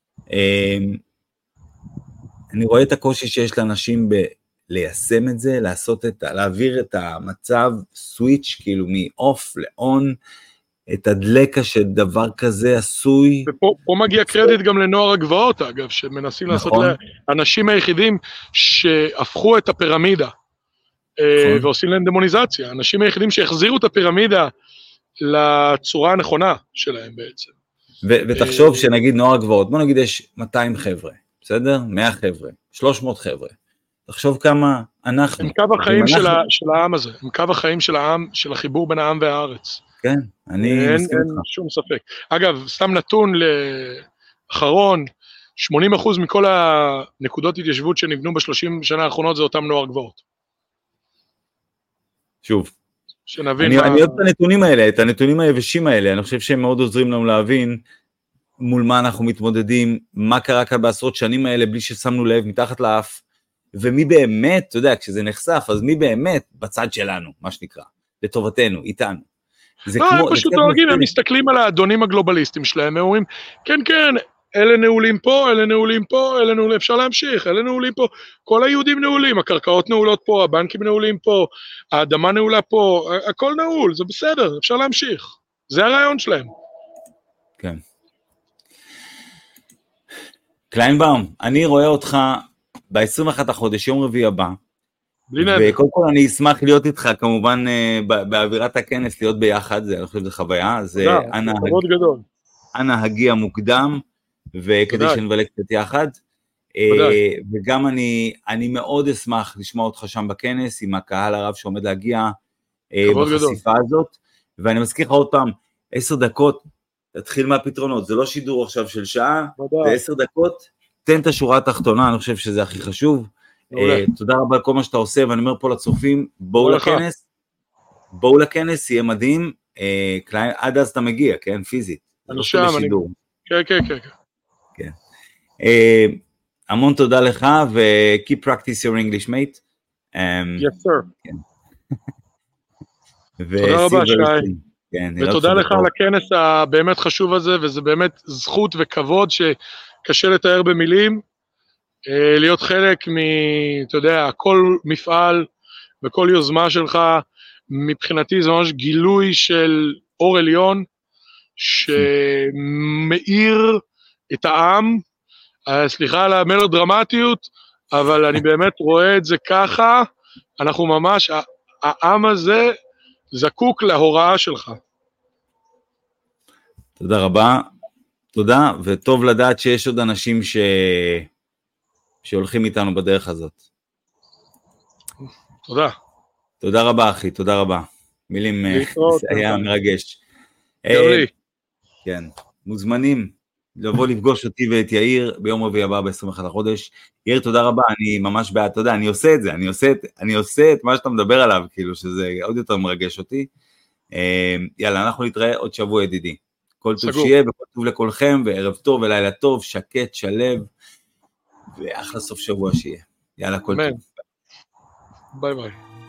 אני רואה את הקושי שיש לאנשים ליישם את זה, להעביר את המצב, סוויץ' כאילו מ-off ל-on, את הדלקה שדבר כזה עשוי. ופה מגיע קרדיט גם לנוער הגבעות, אגב, שמנסים לעשות לאנשים היחידים שהפכו את הפירמידה, ועושים להם דמוניזציה. האנשים היחידים שהחזירו את הפירמידה לצורה הנכונה שלהם בעצם. ותחשוב שנגיד נוער הגבעות, בוא נגיד יש 200 חבר'ה, בסדר? 100 חבר'ה, 300 חבר'ה. תחשוב כמה אנחנו... הם קו החיים של העם הזה, הם קו החיים של העם, של החיבור בין העם והארץ. כן, אני מסכים איתך. אין שום ספק. אגב, סתם נתון לאחרון, 80% מכל הנקודות התיישבות שנבנו ב-30 שנה האחרונות זה אותם נוער גבעות. שוב. שנבין אני אוהב את הנתונים האלה, את הנתונים היבשים האלה, אני חושב שהם מאוד עוזרים לנו להבין מול מה אנחנו מתמודדים, מה קרה כאן בעשרות שנים האלה בלי ששמנו לב מתחת לאף, ומי באמת, אתה יודע, כשזה נחשף, אז מי באמת בצד שלנו, מה שנקרא, לטובתנו, איתנו. לא, הם פשוט דואגים, הם מסתכלים על האדונים הגלובליסטים שלהם, הם אומרים, כן, כן, אלה נעולים פה, אלה נעולים פה, אלה נעולים, אפשר להמשיך, אלה נעולים פה, כל היהודים נעולים, הקרקעות נעולות פה, הבנקים נעולים פה, האדמה נעולה פה, הכל נעול, זה בסדר, אפשר להמשיך. זה הרעיון שלהם. כן. קליינבאום, אני רואה אותך ב-21 החודש, יום רביעי הבא, וקודם כל אני אשמח להיות איתך, כמובן באווירת הכנס, להיות ביחד, זה אני חושב שזה חוויה, אז אנא הגיע מוקדם, וכדי שנבלה קצת יחד, וגם אני מאוד אשמח לשמוע אותך שם בכנס, עם הקהל הרב שעומד להגיע בחשיפה הזאת, ואני מזכיר לך עוד פעם, 10 דקות, תתחיל מהפתרונות, זה לא שידור עכשיו של שעה, זה 10 דקות, תן את השורה התחתונה, אני חושב שזה הכי חשוב, תודה רבה על כל מה שאתה עושה, ואני אומר פה לצופים, בואו לכנס, יהיה מדהים, עד אז אתה מגיע, כן, פיזית. אני שם, כן. המון תודה לך, ו-keep practice your English, mate. Yes, sir. תודה רבה, שי. ותודה לך על הכנס הבאמת חשוב הזה, וזה באמת זכות וכבוד שקשה לתאר במילים. להיות חלק אתה יודע, כל מפעל וכל יוזמה שלך, מבחינתי זה ממש גילוי של אור עליון, שמאיר את העם, סליחה על המלודרמטיות, אבל אני באמת רואה את זה ככה, אנחנו ממש, העם הזה זקוק להוראה שלך. תודה רבה, תודה, וטוב לדעת שיש עוד אנשים שהולכים איתנו בדרך הזאת. תודה. תודה רבה אחי, תודה רבה. מילים, היה מרגש. גם לי. כן, מוזמנים לבוא לפגוש אותי ואת יאיר ביום רביעי הבא ב-21 לחודש. יאיר, תודה רבה, אני ממש בעד, תודה, אני עושה את זה, אני עושה את מה שאתה מדבר עליו, כאילו שזה עוד יותר מרגש אותי. יאללה, אנחנו נתראה עוד שבוע ידידי. כל טוב שיהיה, וכל טוב לכולכם, וערב טוב ולילה טוב, שקט, שלב, ואחלה סוף שבוע שיהיה. יאללה, כל טוב. ביי ביי.